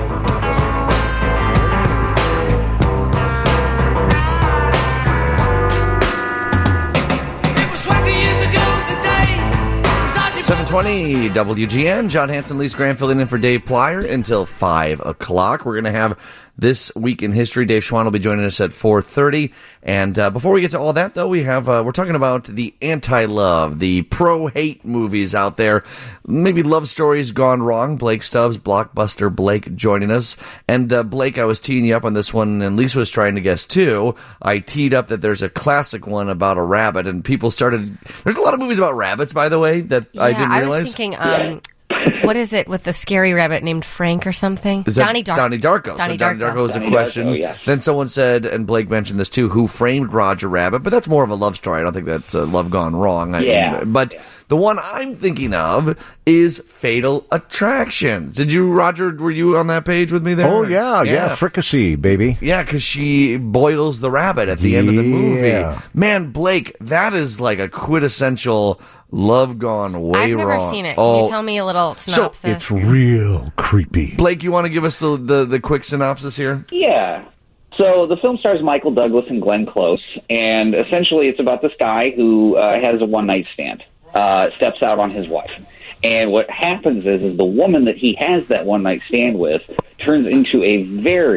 G: It was twenty years ago today. Sergeant
C: seven twenty W G N. John Hanson, Lise Graham filling in for Dave Plyer until five o'clock. We're going to have This Week in History. Dave Schwann will be joining us at four thirty. And uh, before we get to all that, though, we have uh, we're talking about the anti-love, the pro-hate movies out there. Maybe love stories gone wrong. Blake Stubbs, Blockbuster Blake, joining us. And uh, Blake, I was teeing you up on this one, and Lisa was trying to guess too. I teed up that there's a classic one about a rabbit, and people started. There's a lot of movies about rabbits, by the way, that I
D: Yeah,
C: didn't
D: I
C: realize.
D: was thinking, um, what is it with the scary rabbit named Frank or something?
C: Is that
D: Donnie Darko.
C: Donnie Darko.
D: Donnie
C: so Donnie
D: Darko.
C: Darko was a
H: Donnie
C: question.
H: Darko, yes.
C: Then someone said, and Blake mentioned this too, who framed Roger Rabbit? But that's more of a love story. I don't think that's uh, love gone wrong. I
H: Yeah.
C: mean, but the one I'm thinking of is Fatal Attraction. Did you, Roger, were you on that page with me there?
B: Oh, yeah, yeah. Fricassee, baby.
C: Yeah, because she boils the rabbit at the end of the movie.
B: Yeah.
C: Man, Blake, that is like a quintessential love gone way
D: I've never
C: wrong.
D: seen it. Can
C: Oh,
D: you tell me a little synopsis?
B: It's real creepy.
C: Blake, you want to give us the, the, the quick synopsis here?
H: Yeah. So the film stars Michael Douglas and Glenn Close, and essentially it's about this guy who uh, has a one-night stand, uh, steps out on his wife. And what happens is, is the woman that he has that one-night stand with turns into a very,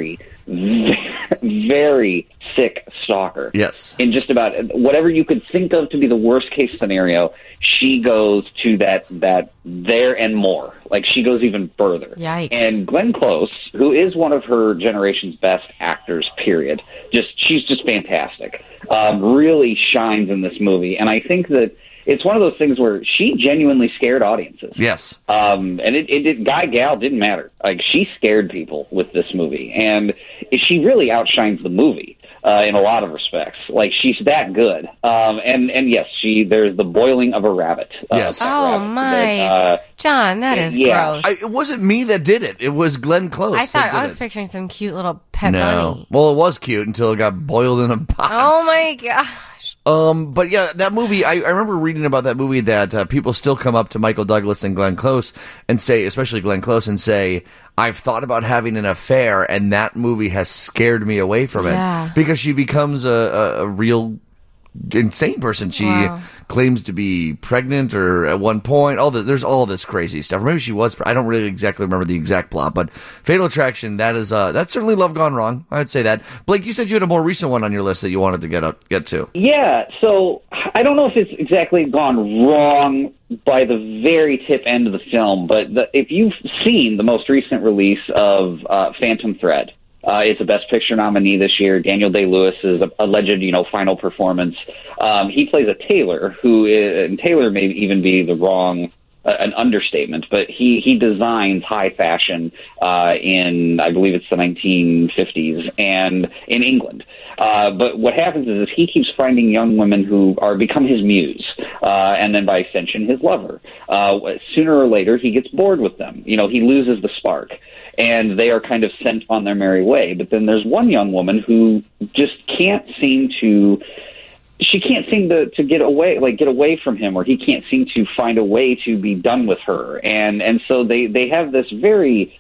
H: very sick stalker.
C: Yes.
H: In just about whatever you could think of to be the worst case scenario, she goes to that that there and more. Like, she goes even further.
D: Yikes.
H: And Glenn Close, who is one of her generation's best actors, period, just she's just fantastic. Um, really shines in this movie. And I think that it's one of those things where she genuinely scared audiences.
C: Yes.
H: Um, and it, it did, guy, gal, didn't matter. Like, she scared people with this movie. And she really outshines the movie uh, in a lot of respects. Like, she's that good. Um, and, and yes, she there's the boiling of a rabbit. Uh,
C: Yes.
H: pet
D: Oh,
H: rabbit
D: my.
H: that, uh,
D: John, that is
H: yeah.
D: gross.
C: I, it wasn't me that did it. It was Glenn Close.
D: I thought
C: that did
D: I was
C: it.
D: picturing some cute little pet
C: No.
D: bunny.
C: Well, it was cute until it got boiled in a pot.
D: Oh my gosh.
C: Um, but yeah, that movie, I, I remember reading about that movie that uh, people still come up to Michael Douglas and Glenn Close and say, especially Glenn Close, and say, I've thought about having an affair, and that movie has scared me away from it.
D: Yeah.
C: Because she becomes a, a, a real insane person. She
D: Wow.
C: claims to be pregnant, or at one point, all the, there's all this crazy stuff. Or maybe she was. I don't really exactly remember the exact plot, but Fatal Attraction, that is uh, that's certainly Love Gone Wrong. I'd say that. Blake, you said you had a more recent one on your list that you wanted to get up, get to.
H: Yeah, so I don't know if it's exactly gone wrong by the very tip end of the film, but the, if you've seen the most recent release of uh, Phantom Thread, uh, it's a Best Picture nominee this year. Daniel Day-Lewis's alleged, you know, final performance. Um, he plays a tailor who is, and tailor may even be the wrong, uh, an understatement, but he, he designs high fashion uh, in, I believe it's the nineteen fifties, and in England. Uh, but what happens is, is he keeps finding young women who are become his muse, uh, and then by extension, his lover. Uh, sooner or later, he gets bored with them. You know, he loses the spark, and they are kind of sent on their merry way. But then there's one young woman who just can't seem to. She can't seem to, to get away, like get away from him, or he can't seem to find a way to be done with her. And and so they, they have this very,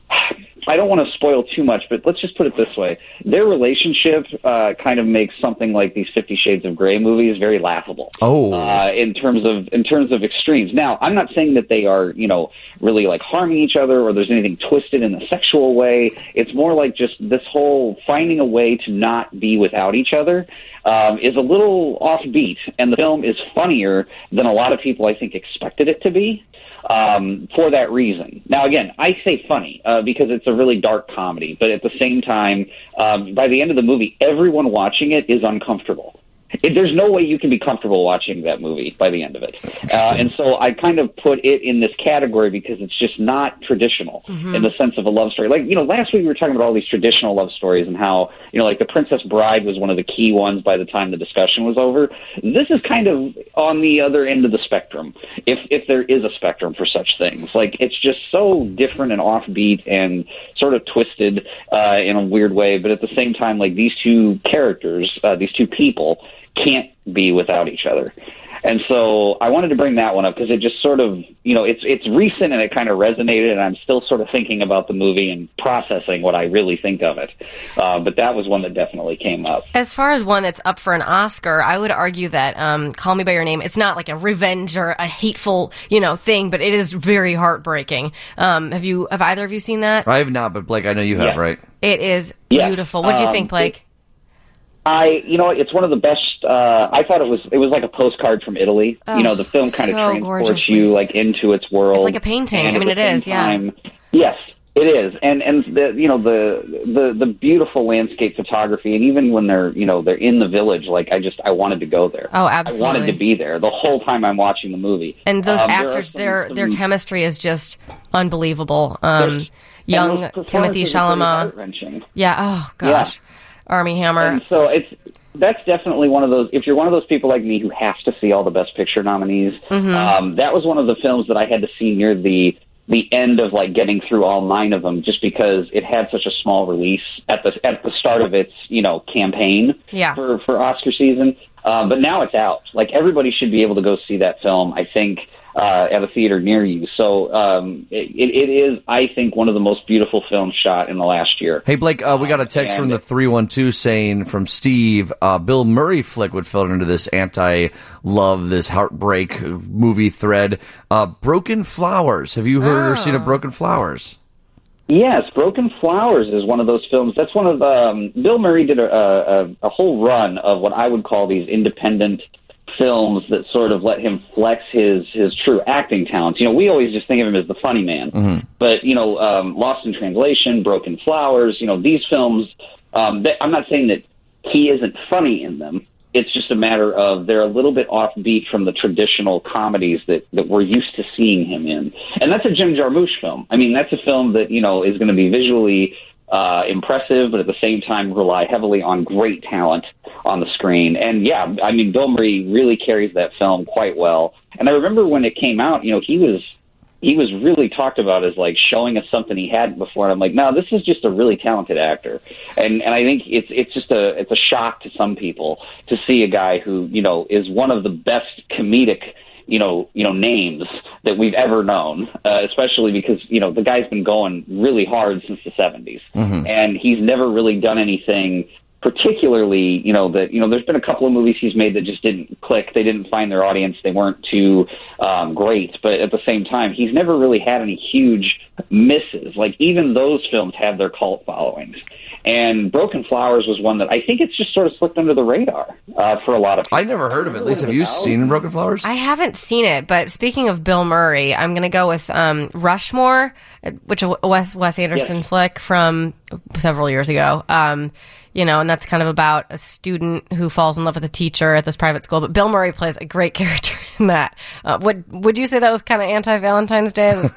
H: I don't want to spoil too much, but let's just put it this way. Their relationship uh, kind of makes something like these Fifty Shades of Grey movies very laughable.
C: Oh.
H: Uh, in terms of in terms of extremes. Now, I'm not saying that they are, you know, really like harming each other, or there's anything twisted in a sexual way. It's more like just this whole finding a way to not be without each other um, is a little offbeat, and the film is funnier than a lot of people, I think, expected it to be. Um, for that reason. Now, again, I say funny uh, because it's a really dark comedy, but at the same time, um, by the end of the movie, everyone watching it is uncomfortable. It, there's no way you can be comfortable watching that movie by the end of it. Uh, and so I kind of put it in this category because it's just not traditional
D: Mm-hmm.
H: in the sense of a love story. Like, you know, last week we were talking about all these traditional love stories and how, you know, like The Princess Bride was one of the key ones by the time the discussion was over. This is kind of on the other end of the spectrum, if if there is a spectrum for such things. Like, it's just so different and offbeat and sort of twisted uh, in a weird way, but at the same time, like, these two characters, uh, these two people, can't be without each other. And so I wanted to bring that one up because it just sort of, you know, it's it's recent and it kind of resonated, and I'm still sort of thinking about the movie and processing what I really think of it. Uh, but that was one that definitely came up.
D: As far as one that's up for an Oscar, I would argue that um, Call Me By Your Name, it's not like a revenge or a hateful, you know, thing, but it is very heartbreaking. Um, have you, have either of you seen that?
C: I have not, but Blake, I know you have,
H: Yeah.
C: right?
D: It is
H: Yeah.
D: beautiful. What do you
H: Um,
D: think, Blake?
H: I, you know, it's one of the best. Uh, I thought it was. It was like a postcard from Italy.
D: Oh,
H: you know, the film kind of
D: so
H: transports
D: gorgeously.
H: you like into its world.
D: It's like a painting.
H: And
D: I mean,
H: at
D: it
H: the same
D: is, yeah.
H: time- Yes, it is, and and the you know the the the beautiful landscape photography, and even when they're you know they're in the village, like I just I wanted to go there.
D: Oh,
H: I wanted
D: absolutely.
H: to be there the whole time I'm watching the movie.
D: And those
H: Um, there are
D: actors,
H: some-
D: their their
H: some-
D: chemistry is just unbelievable. Um,
H: and
D: young
H: those
D: Timothy
H: performances are pretty
D: Chalamet.
H: heart-wrenching.
D: Yeah. Oh gosh. Army Hammer.
H: And so it's that's definitely one of those. If you're one of those people like me who has to see all the Best Picture nominees,
D: Mm-hmm.
H: um, that was one of the films that I had to see near the the end of like getting through all nine of them, just because it had such a small release at the at the start of its you know campaign
D: Yeah.
H: for for Oscar season. Um, but now it's out. Like everybody should be able to go see that film. I think. Uh, at a theater near you. So um, it, it is, I think, one of the most beautiful films shot in the last year.
C: Hey, Blake, uh, we got a text
H: And-
C: from the three one two saying from Steve, uh, Bill Murray flick would fit into this anti-love, this heartbreak movie thread. Uh, Broken Flowers. Have you heard or seen of
D: Oh.
C: Broken Flowers?
H: Yes, Broken Flowers is one of those films. That's one of um, Bill Murray did a, a, a whole run of what I would call these independent films that sort of let him flex his his true acting talents. You know, we always just think of him as the funny man,
C: Mm-hmm.
H: but you know, um, Lost in Translation, Broken Flowers. You know, these films. Um, they, I'm not saying that he isn't funny in them. It's just a matter of they're a little bit offbeat from the traditional comedies that, that we're used to seeing him in. And that's a Jim Jarmusch film. I mean, that's a film that, you know, is going to be visually uh, impressive, but at the same time rely heavily on great talent on the screen. And, yeah, I mean, Bill Murray really carries that film quite well. And I remember when it came out, you know, he was he was really talked about as, like, showing us something he hadn't before. And I'm like, no, this is just a really talented actor. And and I think it's it's just a it's a shock to some people to see a guy who, you know, is one of the best comedic, you know, you know, names that we've ever known, uh, especially because, you know, the guy's been going really hard since the seventies.
C: Mm-hmm.
H: And he's never really done anything particularly, you know, that, you know, there's been a couple of movies he's made that just didn't click. They didn't find their audience. They weren't too um, great. But at the same time, he's never really had any huge misses. Like, even those films have their cult followings. And Broken Flowers was one that I think it's just sort of slipped under the radar uh, for a lot of people.
C: I never heard of it. Lisa, have you seen Broken Flowers?
D: I haven't seen it, but speaking of Bill Murray, I'm going to go with um, Rushmore, which is a Wes, Wes Anderson
H: Yes.
D: flick from several years ago. Um, you know, and that's kind of about a student who falls in love with a teacher at this private school. But Bill Murray plays a great character in that. Uh, would would you say that was kind of anti-Valentine's Day?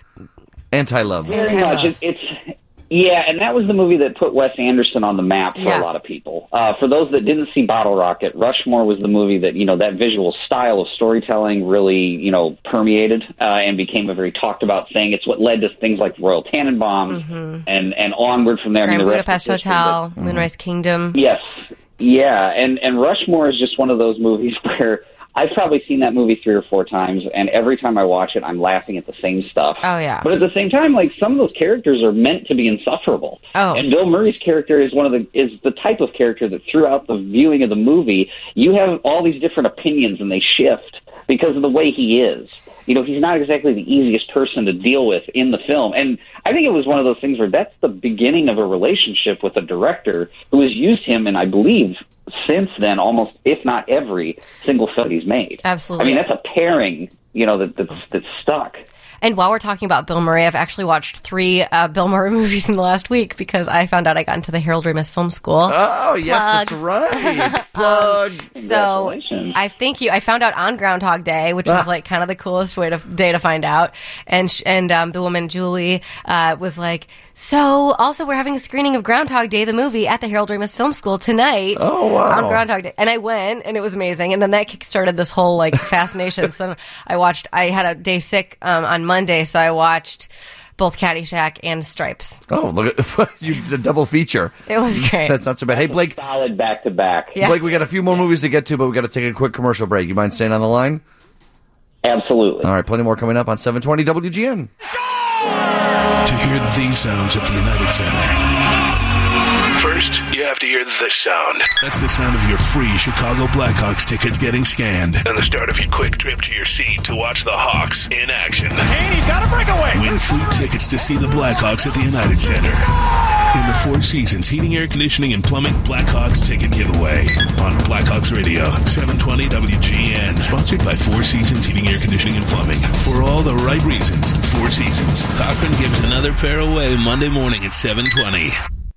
C: Anti-love.
H: Very
D: Anti-love.
H: much. It, it's yeah, and that was the movie that put Wes Anderson on the map for
D: Yeah.
H: a lot of people. Uh, for those that didn't see Bottle Rocket, Rushmore was the movie that, you know, that visual style of storytelling really, you know, permeated uh, and became a very talked about thing. It's what led to things like Royal Tenenbaums and and onward from there. I mean,
D: Grand
H: the rest
D: Budapest
H: is history,
D: Hotel,
H: but-
D: Moonrise Kingdom.
H: Yes. Yeah, and and Rushmore is just one of those movies where I've probably seen that movie three or four times, and every time I watch it, I'm laughing at the same stuff.
D: Oh, yeah.
H: But at the same time, like, some of those characters are meant to be insufferable.
D: Oh.
H: And Bill Murray's character is one of the is the type of character that throughout the viewing of the movie, you have all these different opinions, and they shift because of the way he is. You know, he's not exactly the easiest person to deal with in the film. And I think it was one of those things where that's the beginning of a relationship with a director who has used him, and I believe since then, almost, if not every single film he's made.
D: Absolutely.
H: I mean, that's a pairing, you know, that, that's, that's stuck.
D: And while we're talking about Bill Murray, I've actually watched three uh, Bill Murray movies in the last week because I found out I got into the Harold Ramis Film School.
C: Oh, yes, that's right. Plug.
D: So
H: Congratulations.
D: I thank you. I found out on Groundhog Day, which was
C: Ah.
D: like kind of the coolest way to day to find out. And sh- and um, the woman Julie uh, was like, "So also we're having a screening of Groundhog Day, the movie, at the Harold Ramis Film School tonight."
C: Oh, wow.
D: On Groundhog Day, and I went, and it was amazing. And then that kickstarted this whole like fascination. So I watched. I had a day sick um, on Monday, so I watched both Caddyshack and Stripes.
C: Oh, look at you did a double feature.
D: It was great.
C: That's not so bad. Hey, Blake.
H: Solid back to back.
D: Yeah.
C: Blake, we got a few more movies to get to, but we got to take a quick commercial break. You mind staying on the line?
H: Absolutely.
C: All right, plenty more coming up on seven twenty W G N.
I: To hear these sounds at the United Center. First, you have to hear this sound. That's the sound of your free Chicago Blackhawks tickets getting scanned. And the start of your quick trip to your seat to watch the Hawks in action.
J: Haney's got a breakaway.
I: Win free tickets to see the Blackhawks at the United Center. In the Four Seasons Heating, Air Conditioning, and Plumbing Blackhawks ticket giveaway on Blackhawks Radio, seven twenty W G N. Sponsored by Four Seasons Heating, Air Conditioning, and Plumbing. For all the right reasons, Four Seasons. Cochran gives another pair away Monday morning at seven twenty.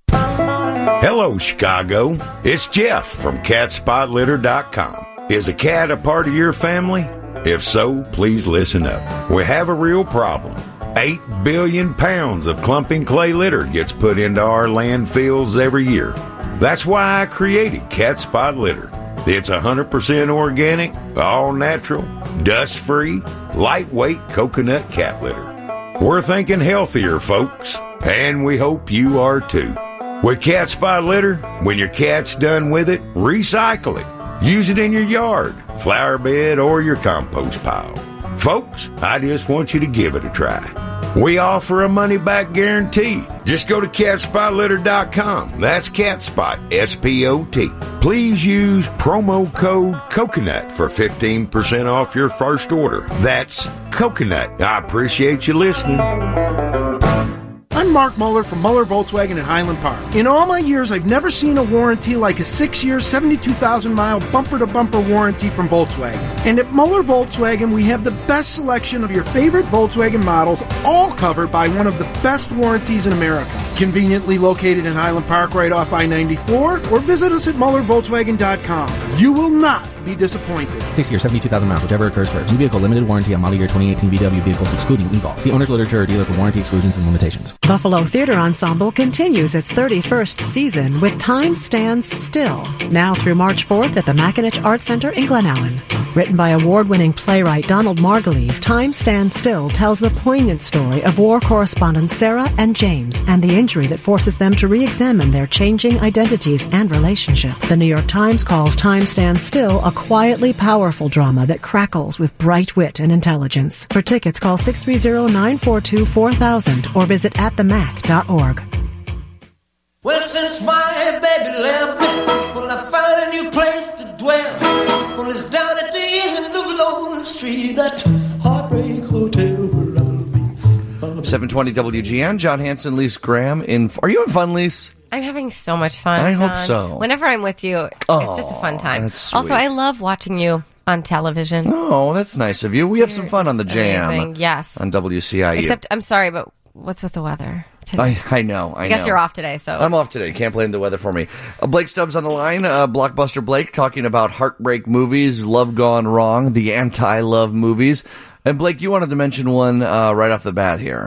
K: Hello, Chicago. It's Jeff from cat spot litter dot com. Is a cat a part of your family? If so, please listen up. We have a real problem. Eight billion pounds of clumping clay litter gets put into our landfills every year. That's why I created Cat Spot Litter. It's one hundred percent organic, all natural, dust-free, lightweight coconut cat litter. We're thinking healthier, folks, and we hope you are too. With Cat Spot Litter, when your cat's done with it, recycle it. Use it in your yard, flower bed, or your compost pile. Folks, I just want you to give it a try. We offer a money-back guarantee. Just go to cat spot litter dot com. That's CatSpot, S P O T. Please use promo code COCONUT for fifteen percent off your first order. That's COCONUT. I appreciate you listening.
J: I'm Mark Muller from Muller Volkswagen in Highland Park. In all my years, I've never seen a warranty like a six-year, seventy-two thousand mile bumper-to-bumper warranty from Volkswagen. And at Muller Volkswagen, we have the best selection of your favorite Volkswagen models, all covered by one of the best warranties in America. Conveniently located in Highland Park right off I ninety-four, or visit us at Muller Volkswagen dot com. You will not be disappointed.
L: Six years, seventy-two thousand miles, whichever occurs first. New vehicle limited warranty on model year twenty eighteen V W vehicles excluding e-Golf. See owner's literature or dealer for warranty exclusions and limitations.
M: Buffalo Theater Ensemble continues its thirty-first season with Time Stands Still, now through March fourth at the Mackinac Arts Center in Glen Ellen. Written by award-winning playwright Donald Margulies, Time Stands Still tells the poignant story of war correspondents Sarah and James and the injury that forces them to re-examine their changing identities and relationship. The New York Times calls Time Stands Still a quietly powerful drama that crackles with bright wit and intelligence. For tickets, call six three zero, nine four two, four thousand or visit at the mac dot org.
A: Well, since my baby left me, well, I found a new place to dwell. Well, it's down at the end of Lonely Street, that Heartbreak Hotel where I'll be.
C: seven twenty W G N, John Hanson, Lise Graham. In, are you in fun, Lise?
D: I'm having so much fun.
C: I hope
D: John.
C: so.
D: Whenever I'm with you,
C: Oh,
D: it's just a fun time.
C: that's sweet.
D: Also, I love watching you on television.
C: Oh, that's nice of you. We have some fun on the Jam.
D: Amazing. Yes.
C: On W C I U.
D: Except, I'm sorry, but what's with the weather today?
C: I, I know. I,
D: I guess
C: know.
D: you're off today, so.
C: I'm off today. Can't blame the weather for me. Uh, Blake Stubbs on the line. Uh, Blockbuster Blake talking about heartbreak movies, love gone wrong, the anti-love movies. And Blake, you wanted to mention one uh, right off the bat here.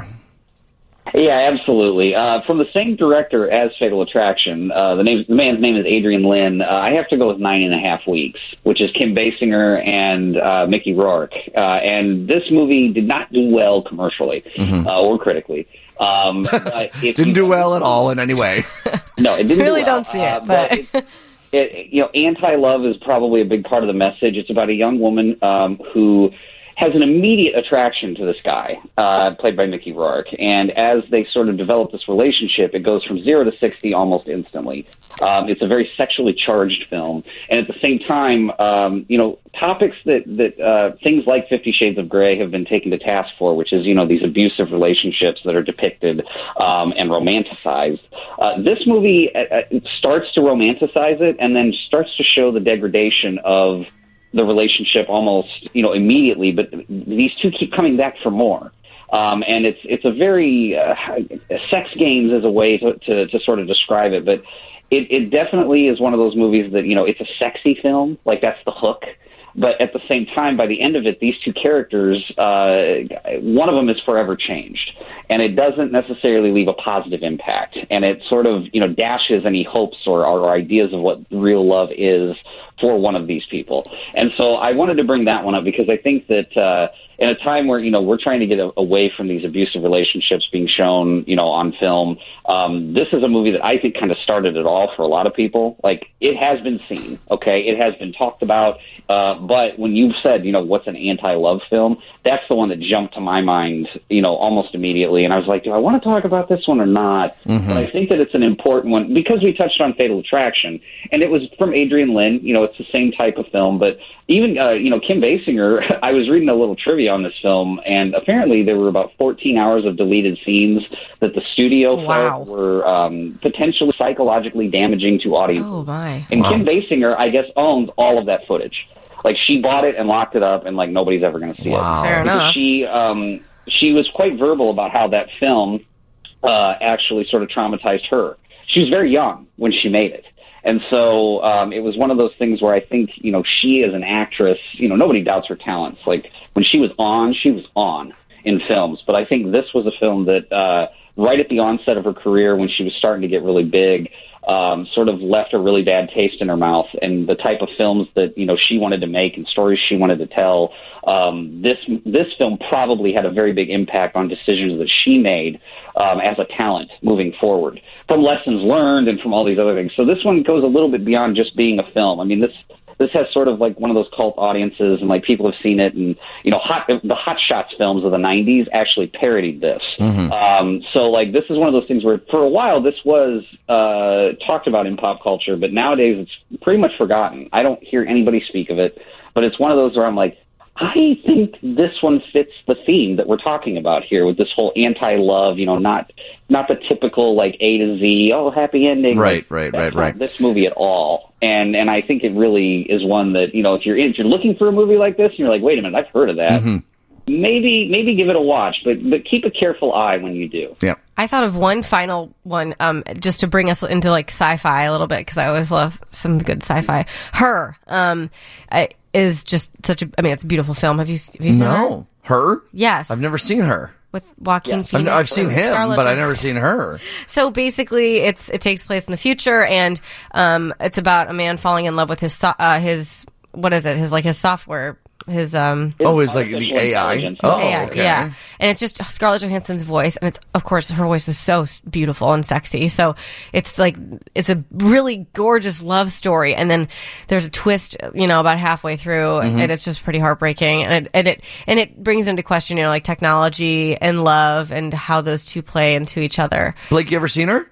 H: Yeah, absolutely. Uh, from the same director as Fatal Attraction, uh, the name, the man's name is Adrian Lin. Uh, I have to go with Nine and a Half Weeks, which is Kim Basinger and uh, Mickey Rourke. Uh, and this movie did not do well commercially
C: Mm-hmm.
H: uh, or critically. Um, but if
C: Didn't
H: you-
C: do well at all in any way.
H: No, it didn't.
D: Really
H: do well.
D: don't see it,
H: Uh,
D: but-
H: it, it, you know, anti-love is probably a big part of the message. It's about a young woman um, who has an immediate attraction to this guy, uh, played by Mickey Rourke. And as they sort of develop this relationship, it goes from zero to sixty almost instantly. Um, it's a very sexually charged film. And at the same time, um, you know, topics that, that uh, things like Fifty Shades of Grey have been taken to task for, which is, you know, these abusive relationships that are depicted um, and romanticized. Uh, this movie uh, starts to romanticize it and then starts to show the degradation of the relationship almost, you know, immediately, but these two keep coming back for more. Um, and it's it's a very uh, sex games is a way to, to, to sort of describe it, but it, it definitely is one of those movies that, you know, it's a sexy film, like that's the hook. But at the same time, by the end of it, these two characters, uh, one of them is forever changed. And it doesn't necessarily leave a positive impact. And it sort of, you know, dashes any hopes or, or ideas of what real love is for one of these people. And so I wanted to bring that one up because I think that uh, in a time where, you know, we're trying to get a, away from these abusive relationships being shown, you know, on film, um, this is a movie that I think kind of started it all for a lot of people. Like, it has been seen, okay? It has been talked about. Uh, but when you've said, you know, what's an anti-love film, that's the one that jumped to my mind, you know, almost immediately. And I was like, do I want to talk about this one or not?
C: Mm-hmm.
H: But I think that it's an important one because we touched on Fatal Attraction, and it was from Adrian Lin. You know, it's the same type of film. But even, uh, you know, Kim Basinger, I was reading a little trivia on this film, and apparently there were about fourteen hours of deleted scenes that the studio
D: Wow.
H: felt were um, potentially psychologically damaging to audiences.
D: Oh, my.
H: And
C: Wow.
H: Kim Basinger, I guess, owns all of that footage. Like, she bought it and locked it up, and like nobody's ever going to see
C: Wow.
H: it.
D: Fair
H: Because
D: enough.
H: She um, she was quite verbal about how that film uh, actually sort of traumatized her. She was very young when she made it. And so um, it was one of those things where I think, you know, she as an actress, you know, nobody doubts her talents. Like, when she was on, she was on in films. But I think this was a film that uh, right at the onset of her career, when she was starting to get really big, um, sort of left a really bad taste in her mouth. And the type of films that, you know, she wanted to make and stories she wanted to tell, um, this this film probably had a very big impact on decisions that she made um, as a talent moving forward, from lessons learned and from all these other things. So this one goes a little bit beyond just being a film. I mean, this this has sort of like one of those cult audiences, and like people have seen it. And you know, hot, the Hot Shots films of the nineties actually parodied this.
C: Mm-hmm.
H: Um, so like this is one of those things where for a while this was uh, talked about in pop culture, but nowadays it's pretty much forgotten. I don't hear anybody speak of it, but it's one of those where I'm like, I think this one fits the theme that we're talking about here with this whole anti-love, you know, not not the typical like A to Z, oh, happy ending.
C: Right,
H: like,
C: right,
H: that's
C: right,
H: not
C: right.
H: This movie at all. And and I think it really is one that, you know, if you're if you're looking for a movie like this and you're like, wait a minute, I've heard of that.
C: Mm-hmm.
H: Maybe maybe give it a watch, but but keep a careful eye when you do.
C: Yeah.
D: I thought of one final one, um, just to bring us into like sci-fi a little bit, because I always love some good sci-fi. Her, um, I, is just such a. I mean, it's a beautiful film. Have you? Have you seen
C: No, her?
D: Yes,
C: I've never seen her.
D: with Joaquin
C: Yeah.
D: Phoenix.
C: I've, I've seen him,
D: Scarlett
C: but I've
D: Johansson.
C: never seen her.
D: So basically, it's it takes place in the future, and um, it's about a man falling in love with his so- uh, his what is it? His like his software. His um
C: oh, it's like the A I. Oh,
D: A I,
C: okay.
D: yeah, and it's just Scarlett Johansson's voice, and it's of course her voice is so s- beautiful and sexy. So it's like it's a really gorgeous love story, and then there's a twist, you know, about halfway through,
C: Mm-hmm.
D: and it's just pretty heartbreaking, and it, and it and it brings into question, you know, like technology and love and how those two play into each other.
C: Blake, you ever seen her?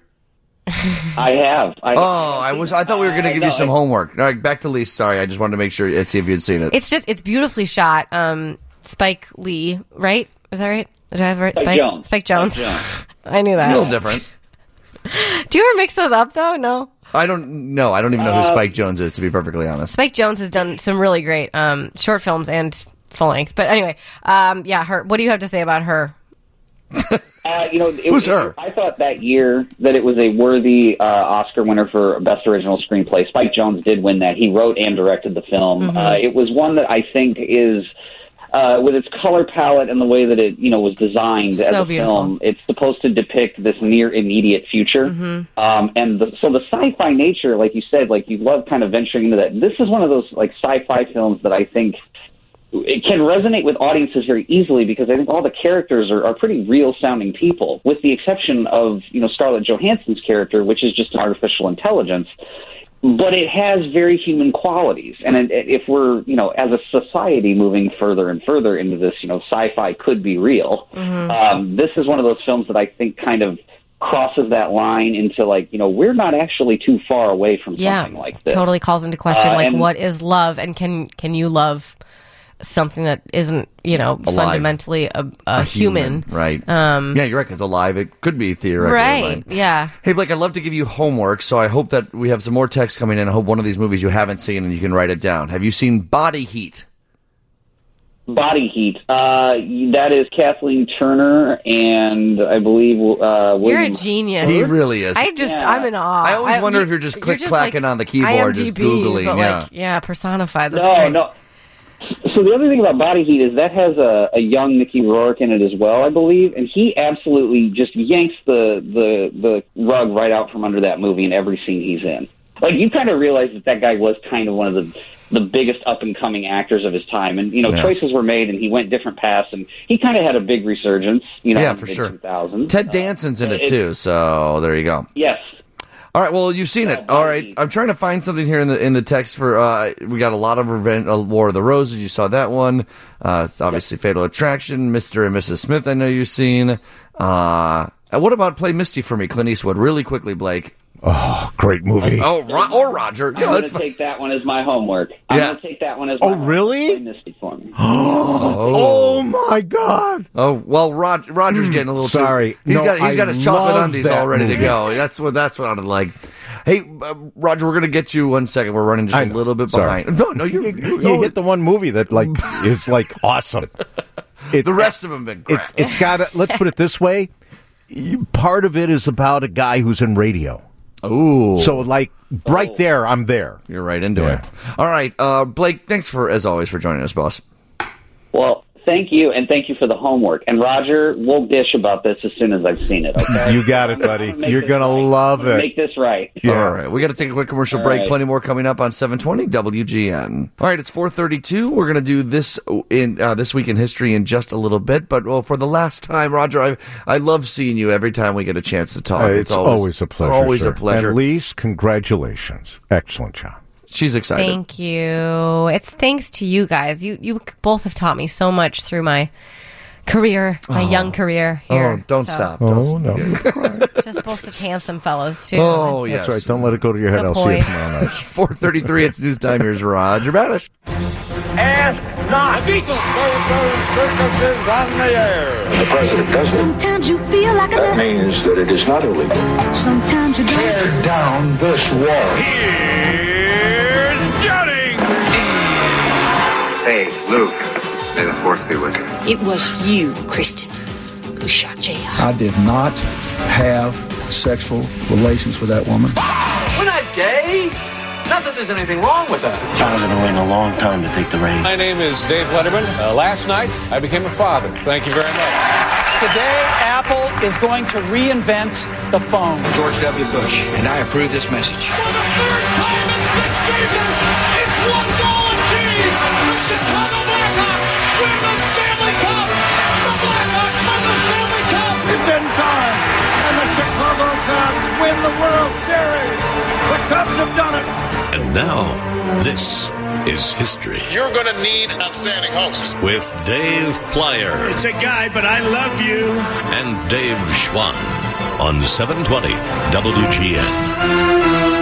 H: I have. I,
C: Oh, I was. I thought we were going to give you some homework. All right, back to Lee. Sorry, I just wanted to make sure and see if you'd seen it.
D: It's just it's beautifully shot. Um, Spike Lee, right? Is that right? Did I have it right?
H: Spike Jones.
D: Spike Jones.
H: Spike Jones.
D: I knew
C: a
D: that.
C: little different.
D: Do you ever mix those up though? No.
C: I don't know. I don't even know who
H: Uh,
C: Spike Jones is, to be perfectly honest.
D: Spike Jones has done some really great um, short films and full length. But anyway, um, yeah, her. What do you have to say about her?
H: Uh, you know, it,
C: Who's
H: it-
C: her?
H: I thought that year that it was a worthy uh, Oscar winner for Best Original Screenplay. Spike Jones did win that. He wrote and directed the film.
D: Mm-hmm.
H: Uh, it was one that I think is, uh, with its color palette and the way that it, you know, was designed as
D: So
H: a
D: beautiful.
H: film, it's supposed to depict this near immediate future.
D: Mm-hmm.
H: Um, and the, so the sci-fi nature, like you said, like you love kind of venturing into that. This is one of those like sci-fi films that I think it can resonate with audiences very easily because I think all the characters are, are pretty real-sounding people, with the exception of, you know, Scarlett Johansson's character, which is just an artificial intelligence. But it has very human qualities. And it, if we're, you know, as a society moving further and further into this, you know, sci-fi could be real,
D: Mm-hmm.
H: um, this is one of those films that I think kind of crosses that line into, like, you know, we're not actually too far away from
D: Yeah,
H: something like this.
D: totally calls into question
H: Uh,
D: like
H: and-
D: what is love, and can can you love something that isn't, you know,
C: Alive.
D: fundamentally a, a, human.
C: Right. Um, yeah, you're right, because alive, it could be theoretically
D: Right.
C: alive.
D: Yeah.
C: Hey, Blake, I'd love to give you homework, so I hope that we have some more text coming in. I hope one of these movies you haven't seen and you can write it down. Have you seen Body Heat?
H: Body Heat. Uh, that is Kathleen Turner and I believe uh, William.
D: You're a genius.
C: He really is.
D: I just,
H: Yeah.
D: I'm in awe.
C: I always wonder if you're just click-clacking on the keyboard, just
D: I M D B,
C: Googling,
D: but
C: yeah.
D: like, yeah, personified. That's
H: No,
D: great.
H: no. So the other thing about Body Heat is that has a, a young Mickey Rourke in it as well, I believe, and he absolutely just yanks the, the the rug right out from under that movie in every scene he's in. Like, you kind of realize that that guy was kind of one of the the biggest up and coming actors of his time, and you know,
C: Yeah.
H: choices were made, and he went different paths, and he kind of had a big resurgence. You know,
C: Yeah,
H: in
C: for
H: the
C: sure.
H: two thousands.
C: Ted Danson's in it,
H: it-
C: too, so there you go.
H: Yes.
C: All right, well, you've seen it.
H: Yeah,
C: All right, I'm trying to find something here in the in the text for. Uh, we got a lot of Revenge, uh, War of the Roses. You saw that one. Uh, it's obviously, Fatal Attraction, Mister and Missus Smith. I know you've seen. Uh, and what about Play Misty for Me, Clint Eastwood? Really quickly, Blake.
B: Oh, great movie.
C: Oh, Ro- or Roger.
H: I'm
C: Yeah,
H: going
C: that's
H: to
C: fine.
H: take that one as my homework. I'm
C: Yeah.
H: going to take that one as
B: Oh,
H: my homework.
B: really?
H: Play Misty for me.
B: Oh, my God.
C: Oh well, Rod, Roger's getting a little too-
B: sorry.
C: He's
B: No,
C: got he's
B: I
C: got his chocolate
B: love
C: undies
B: that
C: all ready to
B: movie.
C: go. That's what that's what I'm like. Hey, uh, Roger, we're gonna get you one second. We're running just
B: I
C: a
B: know.
C: little bit
B: Sorry.
C: behind. No, no, you're,
B: You,
C: you're
B: you hit the one movie that like is like awesome. It,
C: the rest of them been crap.
B: It's, it's got. A, let's put it this way: you- part of it is about a guy who's in radio.
C: Ooh,
B: So like right there, I'm there.
C: you're right into
B: Yeah.
C: it. All right, uh, Blake. Thanks for as always for joining us, boss.
H: Well, thank you, and thank you for the homework. And Roger, we'll dish about this as soon as I've seen it, okay?
B: You got it,
H: I'm gonna-
B: buddy.
H: I'm gonna make
B: You're
H: this
B: gonna
H: right.
B: love
H: I'm gonna
B: it.
H: Make this right.
B: Yeah.
C: All right, we got to take a quick commercial
H: All
C: break.
H: right.
C: Plenty more coming up on seven twenty W G N. All right, it's four thirty-two. We're going to do this in uh, this week in history in just a little bit, but well, for the last time, Roger, I I love seeing you every time we get a chance to talk.
B: Uh, it's, always, a pleasure.
C: It's always
B: sir.
C: a pleasure.
B: And Lise, congratulations. Excellent job.
C: She's excited.
D: Thank you. It's thanks to you guys. You you both have taught me so much through my career, my young career here.
C: Oh, don't
D: So,
C: stop.
B: Oh,
C: Don't-
B: no.
D: Just both such handsome fellows too.
C: Oh, yes.
B: That's right. Don't let it go to your head.
D: So
B: I'll see you
D: poised.
B: tomorrow night.
C: four thirty-three, it's news time. Here's Roger Badish.
N: Ask not. The Beatles.
O: Bozo Circus is on the air.
P: The president does it.
Q: Sometimes you feel like a...
P: That means that it is not illegal.
Q: Sometimes you
P: tear down this wall.
N: Here's Johnny.
R: Hey, Luke. May the force be with you.
S: It was you, Kristen, who shot J R.
T: I did not have sexual relations with that woman.
U: We're not gay. Not that there's anything wrong with that.
V: I was going to wait a long time to take the reins.
W: My name is Dave Letterman. Uh, last night, I became a father. Thank you very much.
X: Today, Apple is going to reinvent the phone.
Y: George W. Bush, and I approve this message.
N: For the third time in six seasons, it's one goal achieved. The Chicago Blackhawks win the Stanley Cup. The Blackhawks win the Stanley Cup.
X: It's in time, and the Chicago Cubs win the World Series. The Cubs have done it.
I: And now, this is history.
O: You're going to need outstanding hosts.
I: With Dave Plyer.
O: It's a guy, but I love you.
I: And Dave Schwann on seven twenty W G N.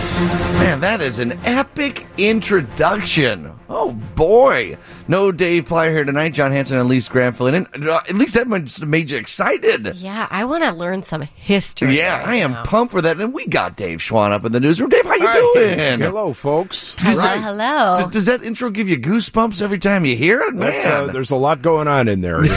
C: Man, that is an epic introduction. Oh, boy. No Dave Plyer here tonight. John Hanson and Elise Graham filling in. Uh, at least that just made you excited.
D: Yeah, I want to learn some history.
C: Yeah,
D: right
C: I am
D: now.
C: pumped for that. And we got Dave Schwann up in the newsroom. Dave, how you
B: Hi.
C: doing?
B: Hello, folks.
D: Hello,
C: Does,
D: hello.
C: d- does that intro give you goosebumps every time you hear it? Man.
B: That's, uh, there's a lot going on in there.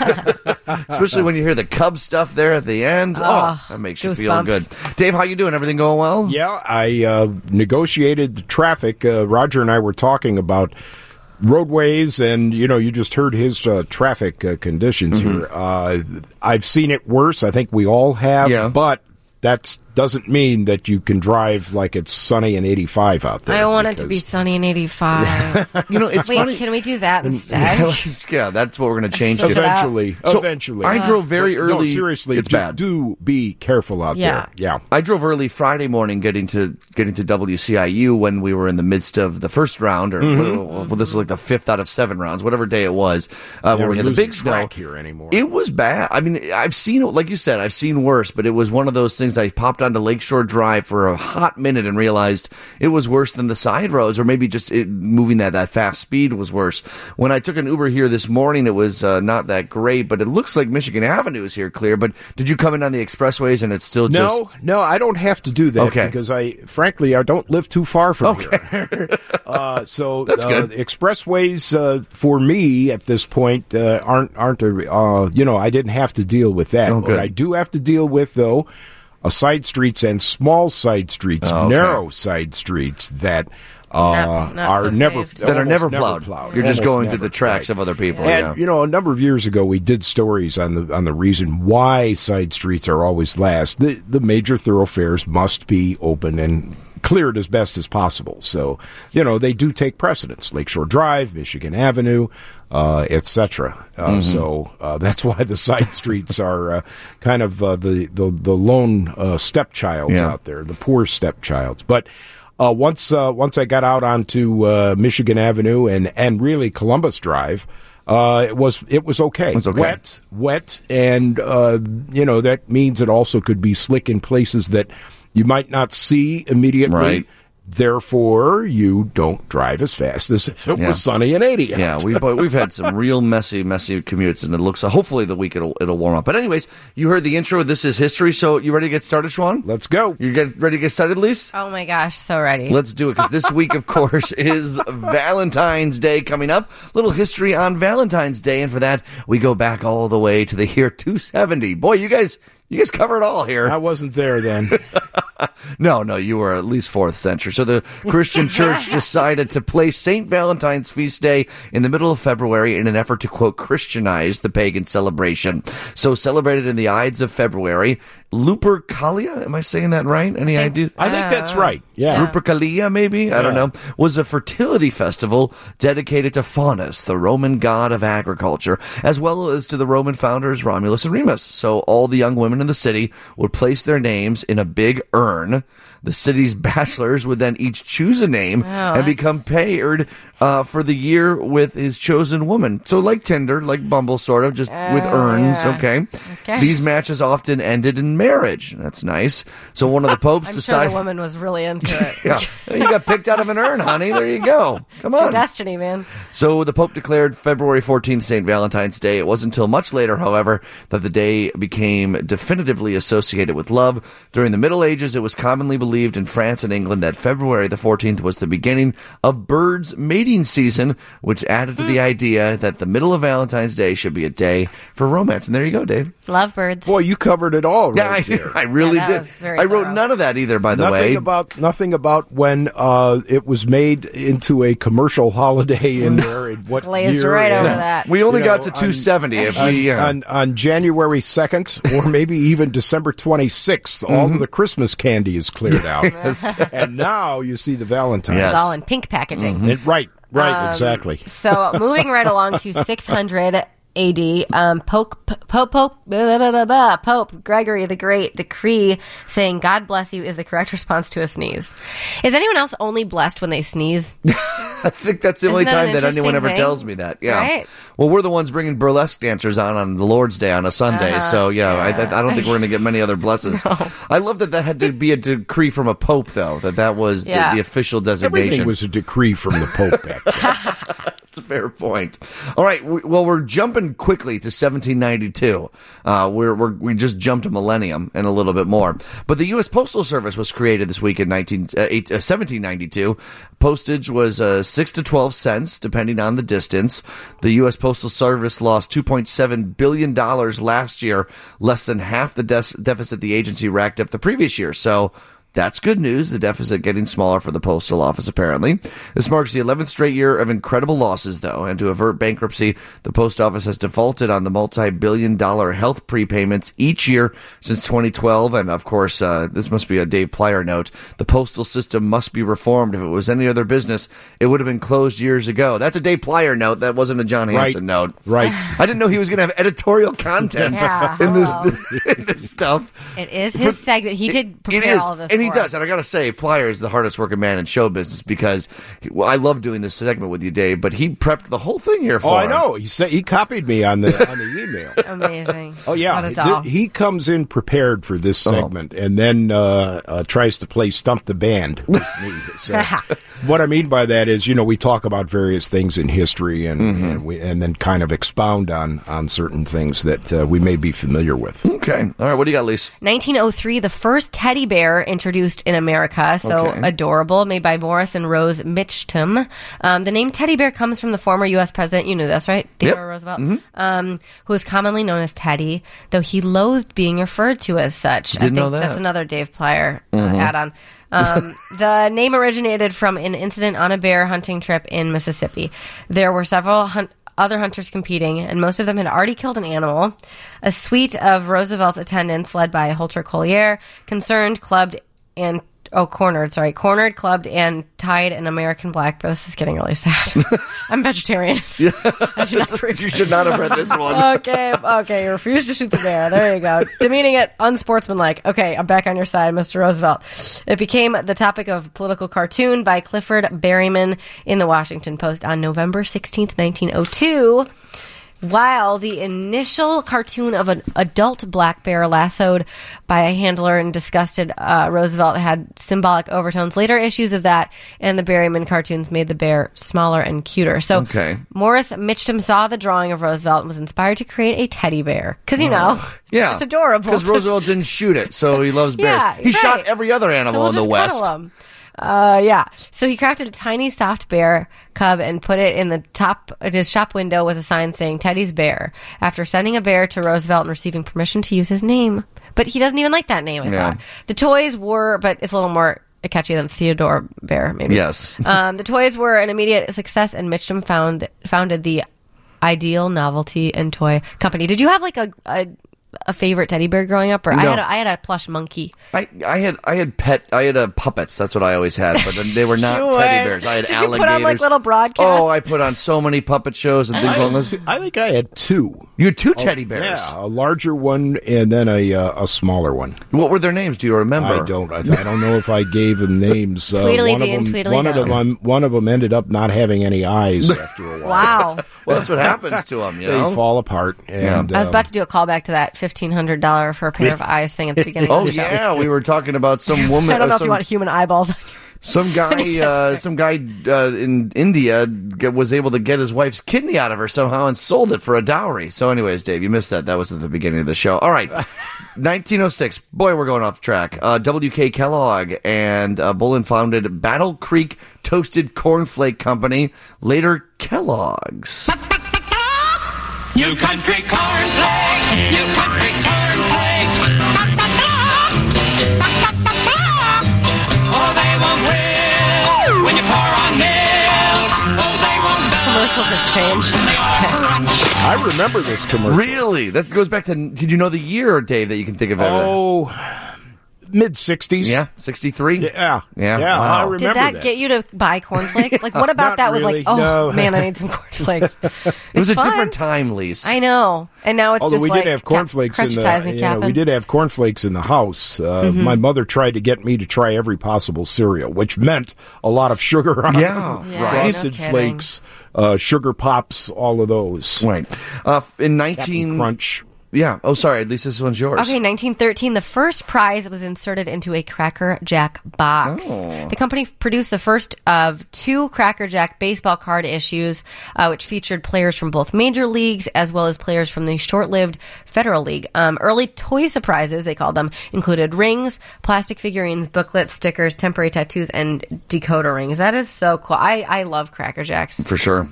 C: Especially when you hear the Cubs stuff there at the end. Oh,
D: Oh,
C: that makes you
D: goosebumps.
C: feel good. Dave, how you doing? Everything going well?
B: Yeah, I uh, negotiated the traffic. Uh, Roger and I were talking about roadways, and you know, you just heard his uh, traffic uh, conditions
C: Mm-hmm.
B: here. Uh, I've seen it worse. I think we all have,
C: Yeah.
B: but that doesn't mean that you can drive like it's sunny and eighty-five out there.
D: I want it to be
B: because-
D: sunny and eighty-five.
C: You know, it's
D: Wait,
C: funny.
D: can we do that instead?
C: Yeah, that's what we're going to change to.
B: Eventually,
C: So,
B: eventually.
C: I drove very
B: But,
C: early.
B: No, seriously,
C: it's
B: do,
C: bad.
B: do be careful out
D: Yeah.
B: there. Yeah.
C: I drove early Friday morning getting to getting to W C I U when we were in the midst of the first round, or
B: Mhm.
C: well, this is like the fifth out of seven rounds, whatever day it was, uh,
B: Yeah,
C: where we
B: we're
C: had the
B: losing
C: big snow.
B: track here anymore.
C: It was bad. I mean, I've seen, like you said, I've seen worse, but it was one of those things. I popped onto Lakeshore Drive for a hot minute and realized it was worse than the side roads, or maybe just it, moving that that fast speed was worse. When I took an Uber here this morning, it was uh, not that great, but it looks like Michigan Avenue is here clear. But did you come in on the expressways and it's still just
B: No, no, I don't have to do that
C: Okay.
B: because I, frankly, I don't live too far from
C: Okay.
B: here. uh, so
C: That's
B: uh,
C: good.
B: expressways uh, for me at this point uh, aren't aren't a, uh, you know, I didn't have to deal with that.
C: Oh,
B: What
C: good.
B: I do have to deal with though, are side streets and small side streets,
C: Oh, okay.
B: narrow side streets that. Uh,
D: Not- not
B: are
D: so
B: never
D: paved.
C: that are
B: almost
C: never plowed. You're just
B: Almost
C: going through
B: never,
C: the tracks
B: right.
C: of other people.
B: And
C: yeah.
B: you know, a number of years ago, we did stories on the on the reason why side streets are always last. The the major thoroughfares must be open and cleared as best as possible. So you know, they do take precedence. Lakeshore Drive, Michigan Avenue, uh, et cetera. Uh,
C: Mm-hmm.
B: So uh, that's why the side streets are uh, kind of uh, the the the lone uh, stepchilds
C: Yeah.
B: out there, the poor stepchilds, but. Uh, once uh, once I got out onto uh, Michigan Avenue and, and really Columbus Drive, uh, it was it was okay.
C: was okay.
B: Wet, wet, and uh, you know that means it also could be slick in places that you might not see immediately.
C: Right.
B: Therefore, you don't drive as fast as if it
C: Yeah.
B: was sunny and eighty.
C: Yeah, we've we've had some real messy, messy commutes, and it looks. Hopefully, the week it'll it'll warm up. But anyways, you heard the intro. This is history. So you ready to get started, Schwann?
B: Let's go.
C: You get ready to get started, Lise?
D: Oh my gosh, so ready.
C: Let's do it, because this week, of course, is Valentine's Day coming up. Little history on Valentine's Day, and for that, we go back all the way to the year two seventy. Boy, you guys, you guys cover it all here.
B: I wasn't there then.
C: No, no, you were at least fourth century. So the Christian church decided to place Saint Valentine's feast day in the middle of February in an effort to, quote, Christianize the pagan celebration. So celebrated in the Ides of February, Lupercalia, am I saying that right? Any ideas?
B: I think that's right. Yeah.
C: Lupercalia, maybe? I don't
B: Yeah.
C: know. Was a fertility festival dedicated to Faunus, the Roman god of agriculture, as well as to the Roman founders Romulus and Remus. So all the young women in the city would place their names in a big urn born, the city's bachelors would then each choose a name
D: Oh,
C: and
D: that's-
C: become paired uh, for the year with his chosen woman. So like Tinder, like Bumble, sort of, just with
D: Oh,
C: urns,
D: yeah.
C: okay?
D: Okay.
C: These matches often ended in marriage. That's nice. So one of the popes
D: I'm sure
C: decided...
D: the woman was really into it.
C: yeah, you got picked out of an urn, honey. There you go. Come
D: It's your
C: on.
D: destiny, man.
C: So the Pope declared February fourteenth Saint Valentine's Day. It wasn't until much later, however, that the day became definitively associated with love. During the Middle Ages, it was commonly believed in France and England that February the fourteenth was the beginning of birds' mating season, which added to the idea that the middle of Valentine's Day should be a day for romance. And there you go, Dave.
D: Love birds.
B: Boy, you covered it all right
C: Yeah, I,
B: there.
C: I really
D: Yeah, that
C: did.
D: was very
C: I wrote
D: thorough.
C: none of that either, by the
B: nothing
C: way.
B: about nothing about when uh, it was made into a commercial holiday in there. And what
D: Glazed
B: year
D: right
B: and,
D: over that.
C: We only
B: you
C: got
B: know,
C: to two seventy if
B: on,
C: we... Uh,
B: on, on January second or maybe even December twenty-sixth, all
C: Mm-hmm.
B: of the Christmas candy is cleared out. And now you see the Valentine's.
C: Yes.
D: It's all in pink packaging.
B: It- right, right,
D: Um,
B: exactly.
D: So moving right along to six hundred A D, um, Pope, Pope, Pope, blah, blah, blah, blah, Pope Gregory the Great decree saying "God bless you" is the correct response to a sneeze. Is anyone else only blessed when they sneeze?
C: I think that's the
D: Isn't
C: only
D: that an
C: time that anyone
D: interesting
C: ever
D: thing?
C: tells me that. Yeah.
D: Right?
C: Well, we're the ones bringing burlesque dancers on on the Lord's Day on a Sunday,
D: Uh-huh.
C: so yeah, I,
D: Yeah.
C: I don't think we're going to get many other blessings.
D: No.
C: I love that that had to be a decree from a pope, though. That that was
D: Yeah.
C: the, the official
B: Everything
C: designation.
B: was a decree from the Pope back then.
C: That's a fair point. All right. We, well, we're jumping quickly to seventeen ninety-two. Uh, we're, we're we just jumped a millennium and a little bit more. But the U S Postal Service was created this week in nineteen, uh, eight, uh, seventeen ninety-two. Postage was uh, six to twelve cents, depending on the distance. The U S Postal Service lost two point seven billion dollars last year, less than half the des- deficit the agency racked up the previous year. So that's good news. The deficit getting smaller for the Postal Office, apparently. This marks the eleventh straight year of incredible losses, though, and to avert bankruptcy, the Post Office has defaulted on the multi-billion dollar health prepayments each year since twenty twelve, and of course, uh, this must be a Dave Plyer note. The postal system must be reformed. If it was any other business, it would have been closed years ago. That's a Dave Plyer note. That wasn't a John Hanson
B: Right.
C: note.
B: Right.
C: I didn't know he was going to have editorial content
D: Yeah,
C: in this
D: hello.
C: in this stuff.
D: It is his
C: For-
D: segment. He did
C: It
D: prepare
C: is,
D: all of this.
C: and he
D: for
C: does.
D: us.
C: And I gotta say, Plyer is the hardest working man in show business because well, I love doing this segment with you, Dave. But he prepped the whole thing here for
B: Oh, I
C: him.
B: know. He said he copied me on the on the email.
D: Amazing.
B: Oh yeah,
D: What a
B: He-
D: doll.
B: he comes in prepared for this
C: Oh.
B: segment, and then uh, uh, tries to play stump the band with me. So, what I mean by that is, you know, we talk about various things in history, and
C: Mm-hmm.
B: and, we, and then kind of expound on on certain things that uh, we may be familiar with.
C: Okay, all right. What do you got, Lise?
D: nineteen oh three, the first teddy bear introduced in America. So
C: Okay.
D: adorable, made by Morris and Rose Mitchum. Um, the name teddy bear comes from the former U S president. You knew this, right? Theodore Roosevelt,
C: Mm-hmm.
D: um, who is commonly known as Teddy, though he loathed being referred to as such. I
C: Didn't
D: think
C: know that.
D: that's another Dave Plyer uh,
C: Mhm.
D: add-on. Um, the name originated from an incident on a bear hunting trip in Mississippi. There were several hunt- other hunters competing, and most of them had already killed an animal. A suite of Roosevelt's attendants, led by Holter Collier, concerned, clubbed, and oh, cornered, sorry, cornered, clubbed, and tied an American black bear. This is getting really sad. I'm vegetarian. I should not
C: You should not have read this one.
D: Okay, okay, you refuse to shoot the bear. There you go. Demeaning it unsportsmanlike. Okay, I'm back on your side, Mister Roosevelt. It became the topic of a political cartoon by Clifford Berryman in the Washington Post on November sixteenth, nineteen oh two. While the initial cartoon of an adult black bear lassoed by a handler and disgusted uh, Roosevelt had symbolic overtones, later issues of that and the Berryman cartoons made the bear smaller and cuter. So
C: Okay.
D: Morris Mitchum saw the drawing of Roosevelt and was inspired to create a teddy bear. Because, you know,
C: Yeah,
D: it's adorable.
C: Because Roosevelt didn't shoot it, so he loves bears.
D: Yeah,
C: he
D: right.
C: shot every other animal
D: So we'll
C: in the
D: just
C: West.
D: cuddle 'em. Uh, yeah. So he crafted a tiny soft bear cub and put it in the top of his shop window with a sign saying Teddy's Bear, after sending a bear to Roosevelt and receiving permission to use his name. But he doesn't even like that name, I
C: Yeah.
D: thought. The toys were, but it's a little more catchy than Theodore Bear, maybe.
C: Yes.
D: um, the toys were an immediate success, and Mitchum found founded the Ideal Novelty and Toy Company. Did you have like a, a a favorite teddy bear growing up? Or I
C: No.
D: had a, I had a plush monkey.
C: I, I had I had pet I had uh, puppets. That's what I always had, but they were not
D: You
C: teddy
D: would.
C: bears. I had
D: Did you
C: alligators.
D: put on like little broadcasts?
C: Oh, I put on so many puppet shows and things
B: I,
C: along those.
B: I think I had two.
C: You had two teddy bears.
B: Yeah, a larger one and then a uh, a smaller one.
C: What were their names? Do you remember?
B: I don't. I, I don't know if I gave them names. Uh,
D: Tweedledee
B: one of
D: dee and
B: them,
D: Tweedledee
B: one of
D: dum.
B: them, one of them ended up not having any eyes after a while.
D: Wow.
C: Well, that's what happens to them. You
B: They
C: know.
B: fall apart. And,
D: I was
B: um,
D: about to do a callback to that fifteen hundred dollars for a pair of eyes thing at the beginning
C: Oh
D: of the show.
C: yeah, we were talking about some woman.
D: I don't know
C: uh,
D: if
C: some,
D: you want human eyeballs on your...
C: some guy, uh, some guy uh, in India get, was able to get his wife's kidney out of her somehow and sold it for a dowry. So, anyways, Dave, you missed that. That was at the beginning of the show. All right, nineteen oh six. Boy, we're going off track. Uh, W K Kellogg and uh, Bullen founded Battle Creek Toasted Cornflake Company, later Kellogg's.
N: You country cornflakes, you country cornflakes. Oh, they won't will when you pour on milk. Oh, they won't
D: Commercials have changed.
B: I remember this commercial.
C: Really? That goes back to. Did you know the year, Dave, that you can think of? Ever?
B: Oh, mid sixties.
C: Yeah, sixty-three.
B: Yeah,
C: Yeah.
B: yeah.
C: Wow.
B: I remember
D: Did that, get you to buy cornflakes? Like, what about
B: Not
D: that was
B: really,
D: like, oh,
B: no.
D: man, I need some cornflakes.
C: It was
D: It's
C: a
D: fun.
C: different time, Lise.
D: I know. And now it's
B: Although
D: just
B: we
D: like
B: did have cornflakes
D: cap-
B: in the,
D: crunch-tizing
B: you know, we
D: capping.
B: did have cornflakes in the house. Uh,
D: Mhm.
B: My mother tried to get me to try every possible cereal, which meant a lot of sugar on
C: Yeah,
B: it.
C: Yeah, right.
B: Frosted
D: no kidding.
B: Flakes, uh, sugar pops, all of those.
C: Right. Uh, in
B: Captain
C: nineteen.
B: Crunch.
C: Yeah. Oh, sorry. At least this one's yours.
D: Okay, nineteen thirteen, the first prize was inserted into a Cracker Jack box.
C: Oh.
D: The company produced the first of two Cracker Jack baseball card issues, uh, which featured players from both major leagues as well as players from the short-lived Federal League. Um, early toy surprises, they called them, included rings, plastic figurines, booklets, stickers, temporary tattoos, and decoder rings. That is so cool. I, I love Cracker Jacks.
C: For sure.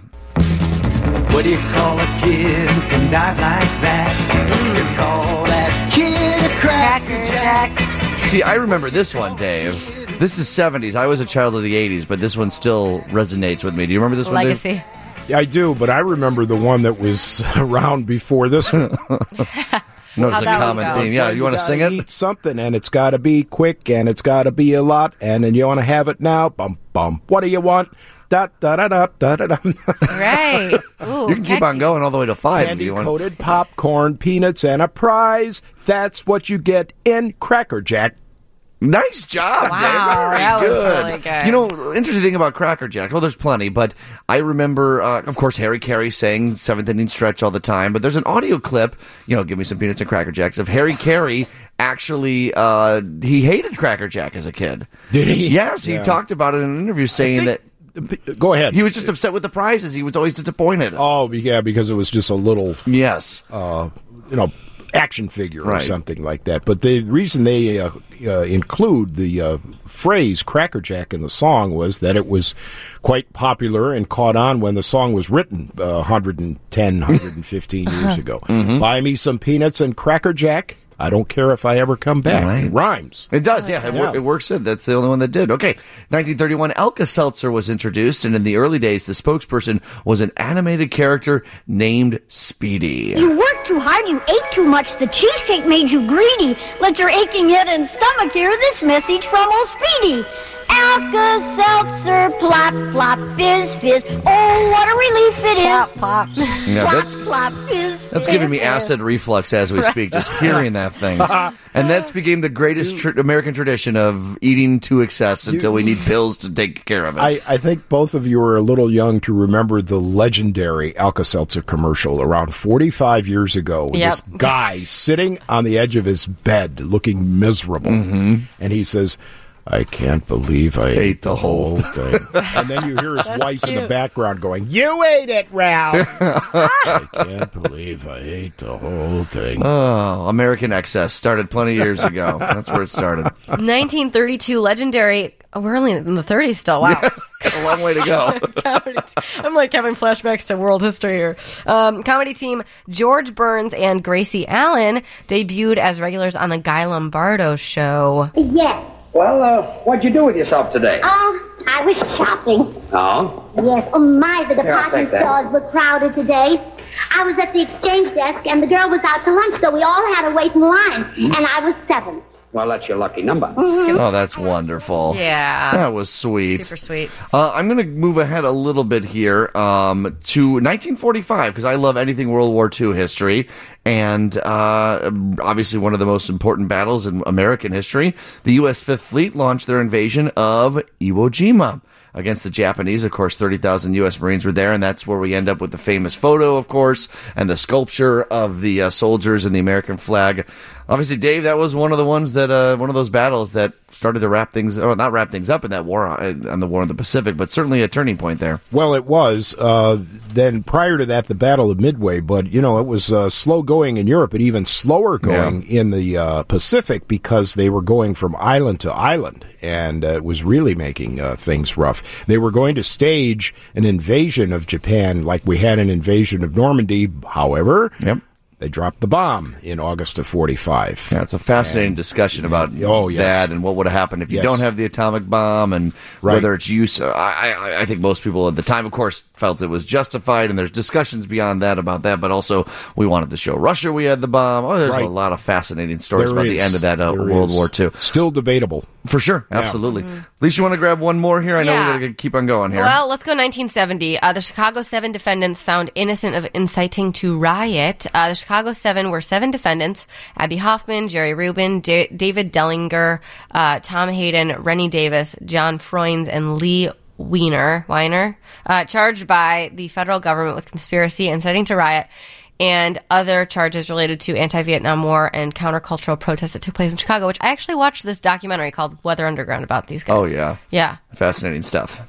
E: What do you call a kid who can die like that? You call that kid a Cracker Jack.
C: See, I remember this one, Dave. This is seventies. I was a child of the eighties, but this one still resonates with me. Do you remember this one, Dave?
D: Legacy.
B: Yeah, I do, but I remember the one that was around before this one.
C: No, it's
D: How'd
C: a
D: that one
C: common
D: go?
C: theme. Yeah, you want to sing
B: gotta
C: it?
B: Eat something, and it's got to be quick, and it's got to be a lot, and then you want to have it now. Bum bum. What do you want? Da da da da da da da.
D: Right. Ooh,
C: You can keep on
D: catchy.
C: going all the way to five. if
B: Candy
C: you want.
B: coated popcorn, peanuts, and a prize. That's what you get in Cracker Jack.
C: Nice job,
D: Wow,
C: Dave. Very
D: that was
C: good.
D: really good.
C: You know, interesting thing about Cracker Jack. Well, there's plenty, but I remember, uh, of course, Harry Carey saying seventh inning stretch all the time. But there's an audio clip, you know, give me some peanuts and Cracker Jacks, of Harry Carey actually, uh, he hated Cracker Jack as a kid.
B: Did he?
C: Yes, he
B: Yeah.
C: talked about it in an interview saying that
B: Go ahead.
C: he was just upset with the prizes. He was always disappointed.
B: Oh, yeah, because it was just a little,
C: Yes.
B: uh, you know, action figure or
C: Right.
B: something like that. But the reason they uh, uh, include the uh, phrase Cracker Jack in the song was that it was quite popular and caught on when the song was written uh, one hundred ten, one hundred fifteen years ago.
C: Mm-hmm.
B: Buy me some peanuts and Cracker Jack. I don't care if I ever come back.
C: Right.
B: It rhymes.
C: It does, yeah. It, wor-
B: Yeah.
C: it works in. That's the only one that did. Okay. nineteen thirty-one, Alka-Seltzer was introduced, and in the early days, the spokesperson was an animated character named Speedy.
Q: You worked too hard, you ate too much, the cheesecake made you greedy. Let your aching head and stomach hear this message from old Speedy. Alka-Seltzer, plop, plop, fizz, fizz. Oh, what a relief it is.
D: Plop, plop.
C: Yeah,
Q: plop,
C: that's
Q: plop, fizz,
C: that's
Q: fizz,
C: giving me
Q: fizz.
C: acid reflux as we speak, just hearing that thing. And that's became the greatest tr- American tradition of eating to excess until we need pills to take care of it.
B: I, I think both of you are a little young to remember the legendary Alka-Seltzer commercial around forty-five years ago. With
D: Yep.
B: This guy sitting on the edge of his bed looking miserable.
C: Mm-hmm.
B: And he says, I can't believe I ate the whole thing. And then you hear his
D: That's
B: wife in the
D: cute.
B: background going, you ate it, Ralph. I can't believe I ate the whole thing.
C: oh, American excess started plenty of years ago. That's where it started.
D: nineteen thirty-two, legendary. Oh, we're only in the thirties still. Wow.
C: Got a long way to go.
D: Comedy t- I'm like having flashbacks to world history here. Um, comedy team George Burns and Gracie Allen debuted as regulars on the Guy Lombardo show.
Q: Yes.
U: Well, uh, what'd you do with yourself today?
Q: Uh, I was shopping.
U: Oh?
Q: Yes. Oh, my, the
U: Here, I'll
Q: department
U: take that.
Q: stores were crowded today. I was at the exchange desk, and the girl was out to lunch, so we all had to wait in line.
R: Hmm?
Q: And I was seven.
R: Well, that's your lucky number.
Q: Mhm.
C: Oh, that's wonderful.
D: Yeah.
C: That was sweet.
D: Super sweet.
C: Uh, I'm going to move ahead a little bit here um, to nineteen forty-five, because I love anything World War Two history. And uh, obviously one of the most important battles in American history. The U S Fifth Fleet launched their invasion of Iwo Jima against the Japanese. Of course, thirty thousand U S Marines were there, and that's where we end up with the famous photo, of course, and the sculpture of the uh, soldiers and the American flag. Obviously, Dave, that was one of the ones that, uh, one of those battles that started to wrap things, or not wrap things up in that war, on, on the War in the Pacific, but certainly a turning point there.
B: Well, it was. Uh, then prior to that, the Battle of Midway, but, you know, it was uh, slow going in Europe and even slower going yeah. in the uh, Pacific because they were going from island to island, and uh, it was really making uh, things rough. They were going to stage an invasion of Japan like we had an invasion of Normandy, however...
C: Yep.
B: They dropped the bomb in August of forty-five.
C: Yeah, it's a fascinating and, discussion about oh, yes. that and what would have happened if you yes. don't have the atomic bomb and right. whether its use. Uh, I, I think most people at the time, of course, felt it was justified, and there's discussions beyond that about that, but also we wanted to show Russia we had the bomb. Oh, there's right. a lot of fascinating stories there about is. the end of that uh, World is. War Two.
B: Still debatable.
C: For sure, absolutely. Yeah. Mm-hmm. Lisa, you want to grab one more here? I know yeah. we got to keep on going here.
D: Well, let's go nineteen seventy. Uh, the Chicago Seven defendants found innocent of inciting to riot. Uh, the Chicago Seven were seven defendants: Abby Hoffman, Jerry Rubin, D- David Dellinger, uh, Tom Hayden, Rennie Davis, John Froines, and Lee Weiner, Weiner uh, charged by the federal government with conspiracy, inciting to riot, and other charges related to anti-Vietnam War and countercultural protests that took place in Chicago, which I actually watched this documentary called Weather Underground about these guys.
C: Oh, yeah.
D: Yeah.
C: Fascinating stuff.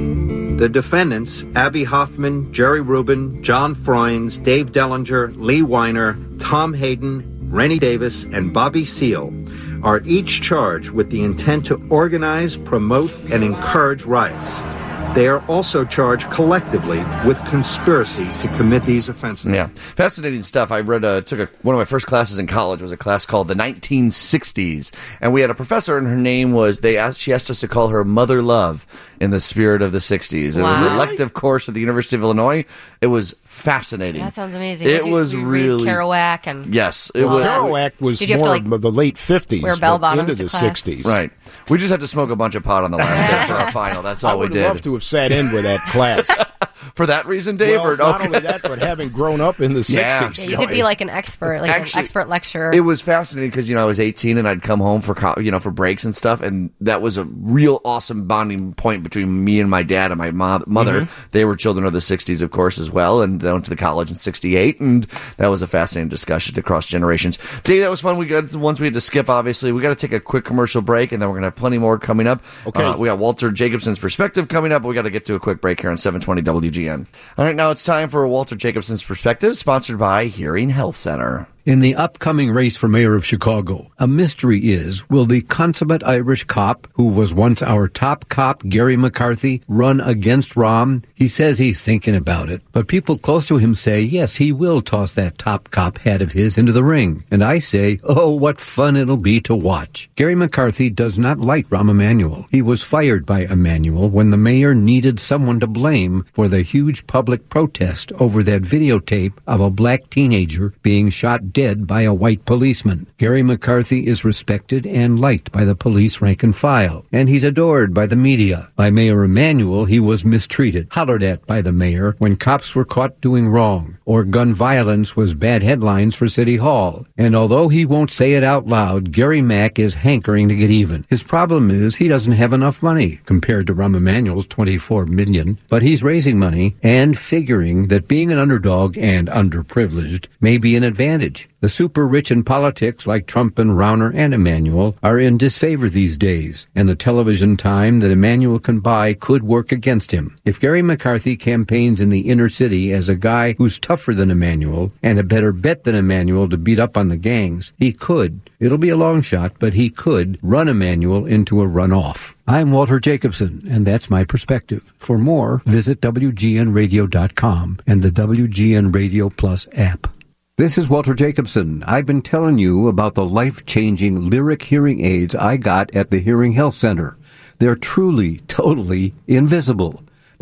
F: The defendants, Abby Hoffman, Jerry Rubin, John Froines, Dave Dellinger, Lee Weiner, Tom Hayden, Rennie Davis, and Bobby Seale, are each charged with the intent to organize, promote, and encourage riots. They are also charged collectively with conspiracy to commit these offenses.
C: Yeah, fascinating stuff. I read, uh, took a, one of my first classes in college was a class called the nineteen sixties, and we had a professor, and her name was they asked she asked us to call her Mother Love in the spirit of the sixties. Wow. It was an elective course at the University of Illinois. It was fascinating.
D: That sounds amazing.
C: It
D: Did you,
C: was
D: you
C: really
D: read Kerouac and
C: yes, it
B: well,
C: was.
B: Kerouac was
D: Did you
B: more
D: have to, like,
B: of the late fifties,
D: wear bell bottoms
B: into the
D: class?
B: sixties.
C: Right. We just had to smoke a bunch of pot on the last day for our final. That's all
B: I
C: we
B: would
C: did.
B: love to have sat in with that class.
C: For that reason, Dave?
B: Well,
C: or,
B: not
C: okay.
B: only that, but having grown up in the
C: Yeah.
B: sixties.
D: Yeah, you could be like an expert, like
C: Actually,
D: an expert lecturer.
C: It was fascinating because, you know, I was eighteen and I'd come home for, co- you know, for breaks and stuff. And that was a real awesome bonding point between me and my dad and my mo- mother. Mm-hmm. They were children of the sixties, of course, as well. And they went to the college in sixty-eight. And that was a fascinating discussion across generations. Dave, that was fun. We got once we had to skip, obviously. We got to take a quick commercial break, and then we're going to have plenty more coming up.
B: Okay.
C: Uh, we got Walter Jacobson's Perspective coming up, but we got to get to a quick break here on seven twenty W G N. All right, now it's time for Walter Jacobson's Perspective, sponsored by Hearing Health Center.
G: In the upcoming race for mayor of Chicago, a mystery is, will the consummate Irish cop, who was once our top cop, Gary McCarthy, run against Rahm? He says he's thinking about it, but people close to him say, yes, he will toss that top cop hat of his into the ring. And I say, oh, what fun it'll be to watch. Gary McCarthy does not like Rahm Emanuel. He was fired by Emanuel when the mayor needed someone to blame for the huge public protest over that videotape of a black teenager being shot dead by a white policeman. Gary McCarthy is respected and liked by the police rank and file, and he's adored by the media. By Mayor Emanuel, he was mistreated, hollered at by the mayor when cops were caught doing wrong, or gun violence was bad headlines for City Hall. And although he won't say it out loud, Gary Mack is hankering to get even. His problem is he doesn't have enough money compared to Rahm Emanuel's twenty-four million dollars, but he's raising money and figuring that being an underdog and underprivileged may be an advantage. The super rich in politics like Trump and Rauner and Emanuel are in disfavor these days, and the television time that Emanuel can buy could work against him. If Gary McCarthy campaigns in the inner city as a guy who's tougher than Emanuel and a better bet than Emanuel to beat up on the gangs, he could, it'll be a long shot, but he could run Emanuel into a runoff. I'm Walter Jacobson, and that's my perspective. For more, visit W G N radio dot com and the W G N Radio Plus app. This is Walter Jacobson. I've been telling you about the life-changing Lyric hearing aids I got at the Hearing Health Center. They're truly, totally invisible.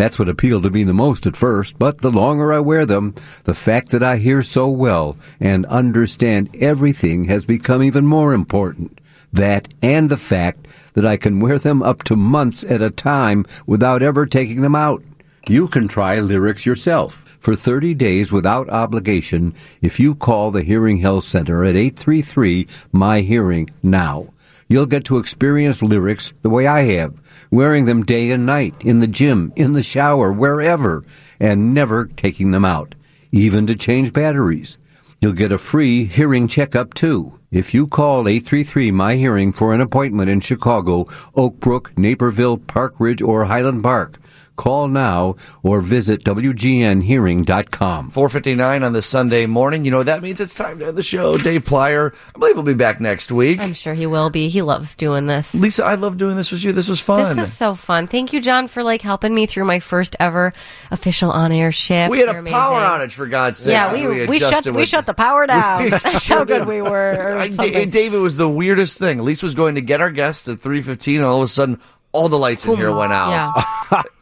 G: That's what appealed to me the most at first, but the longer I wear them, the fact that I hear so well and understand everything has become even more important. That and the fact that I can wear them up to months at a time without ever taking them out. You can try Lyrics yourself for thirty days without obligation if you call the Hearing Health Center at eight three three, M Y HEARING now. You'll get to experience Lyrics the way I have, wearing them day and night, in the gym, in the shower, wherever, and never taking them out, even to change batteries. You'll get a free hearing checkup, too, if you call eight three three, M Y HEARING for an appointment in Chicago, Oak Brook, Naperville, Park Ridge, or Highland Park. Call now or visit W G N hearing dot com.
C: four fifty-nine on the Sunday morning. You know, that means it's time to end the show. Dave Plyer, I believe he'll be back next week.
D: I'm sure he will be. He loves doing this.
C: Lisa, I love doing this with you. This was fun.
D: This was so fun. Thank you, John, for like helping me through my first ever official on-air shift.
C: We had
D: You're
C: a
D: amazing.
C: power outage, for God's sake.
D: Yeah, we, we, we, shut, we shut the power down. That's how good we were. Or
C: I,
D: something.
C: Dave, it was the weirdest thing. Lisa was going to get our guests at three fifteen, and all of a sudden, all the lights in here went out.
D: Yeah.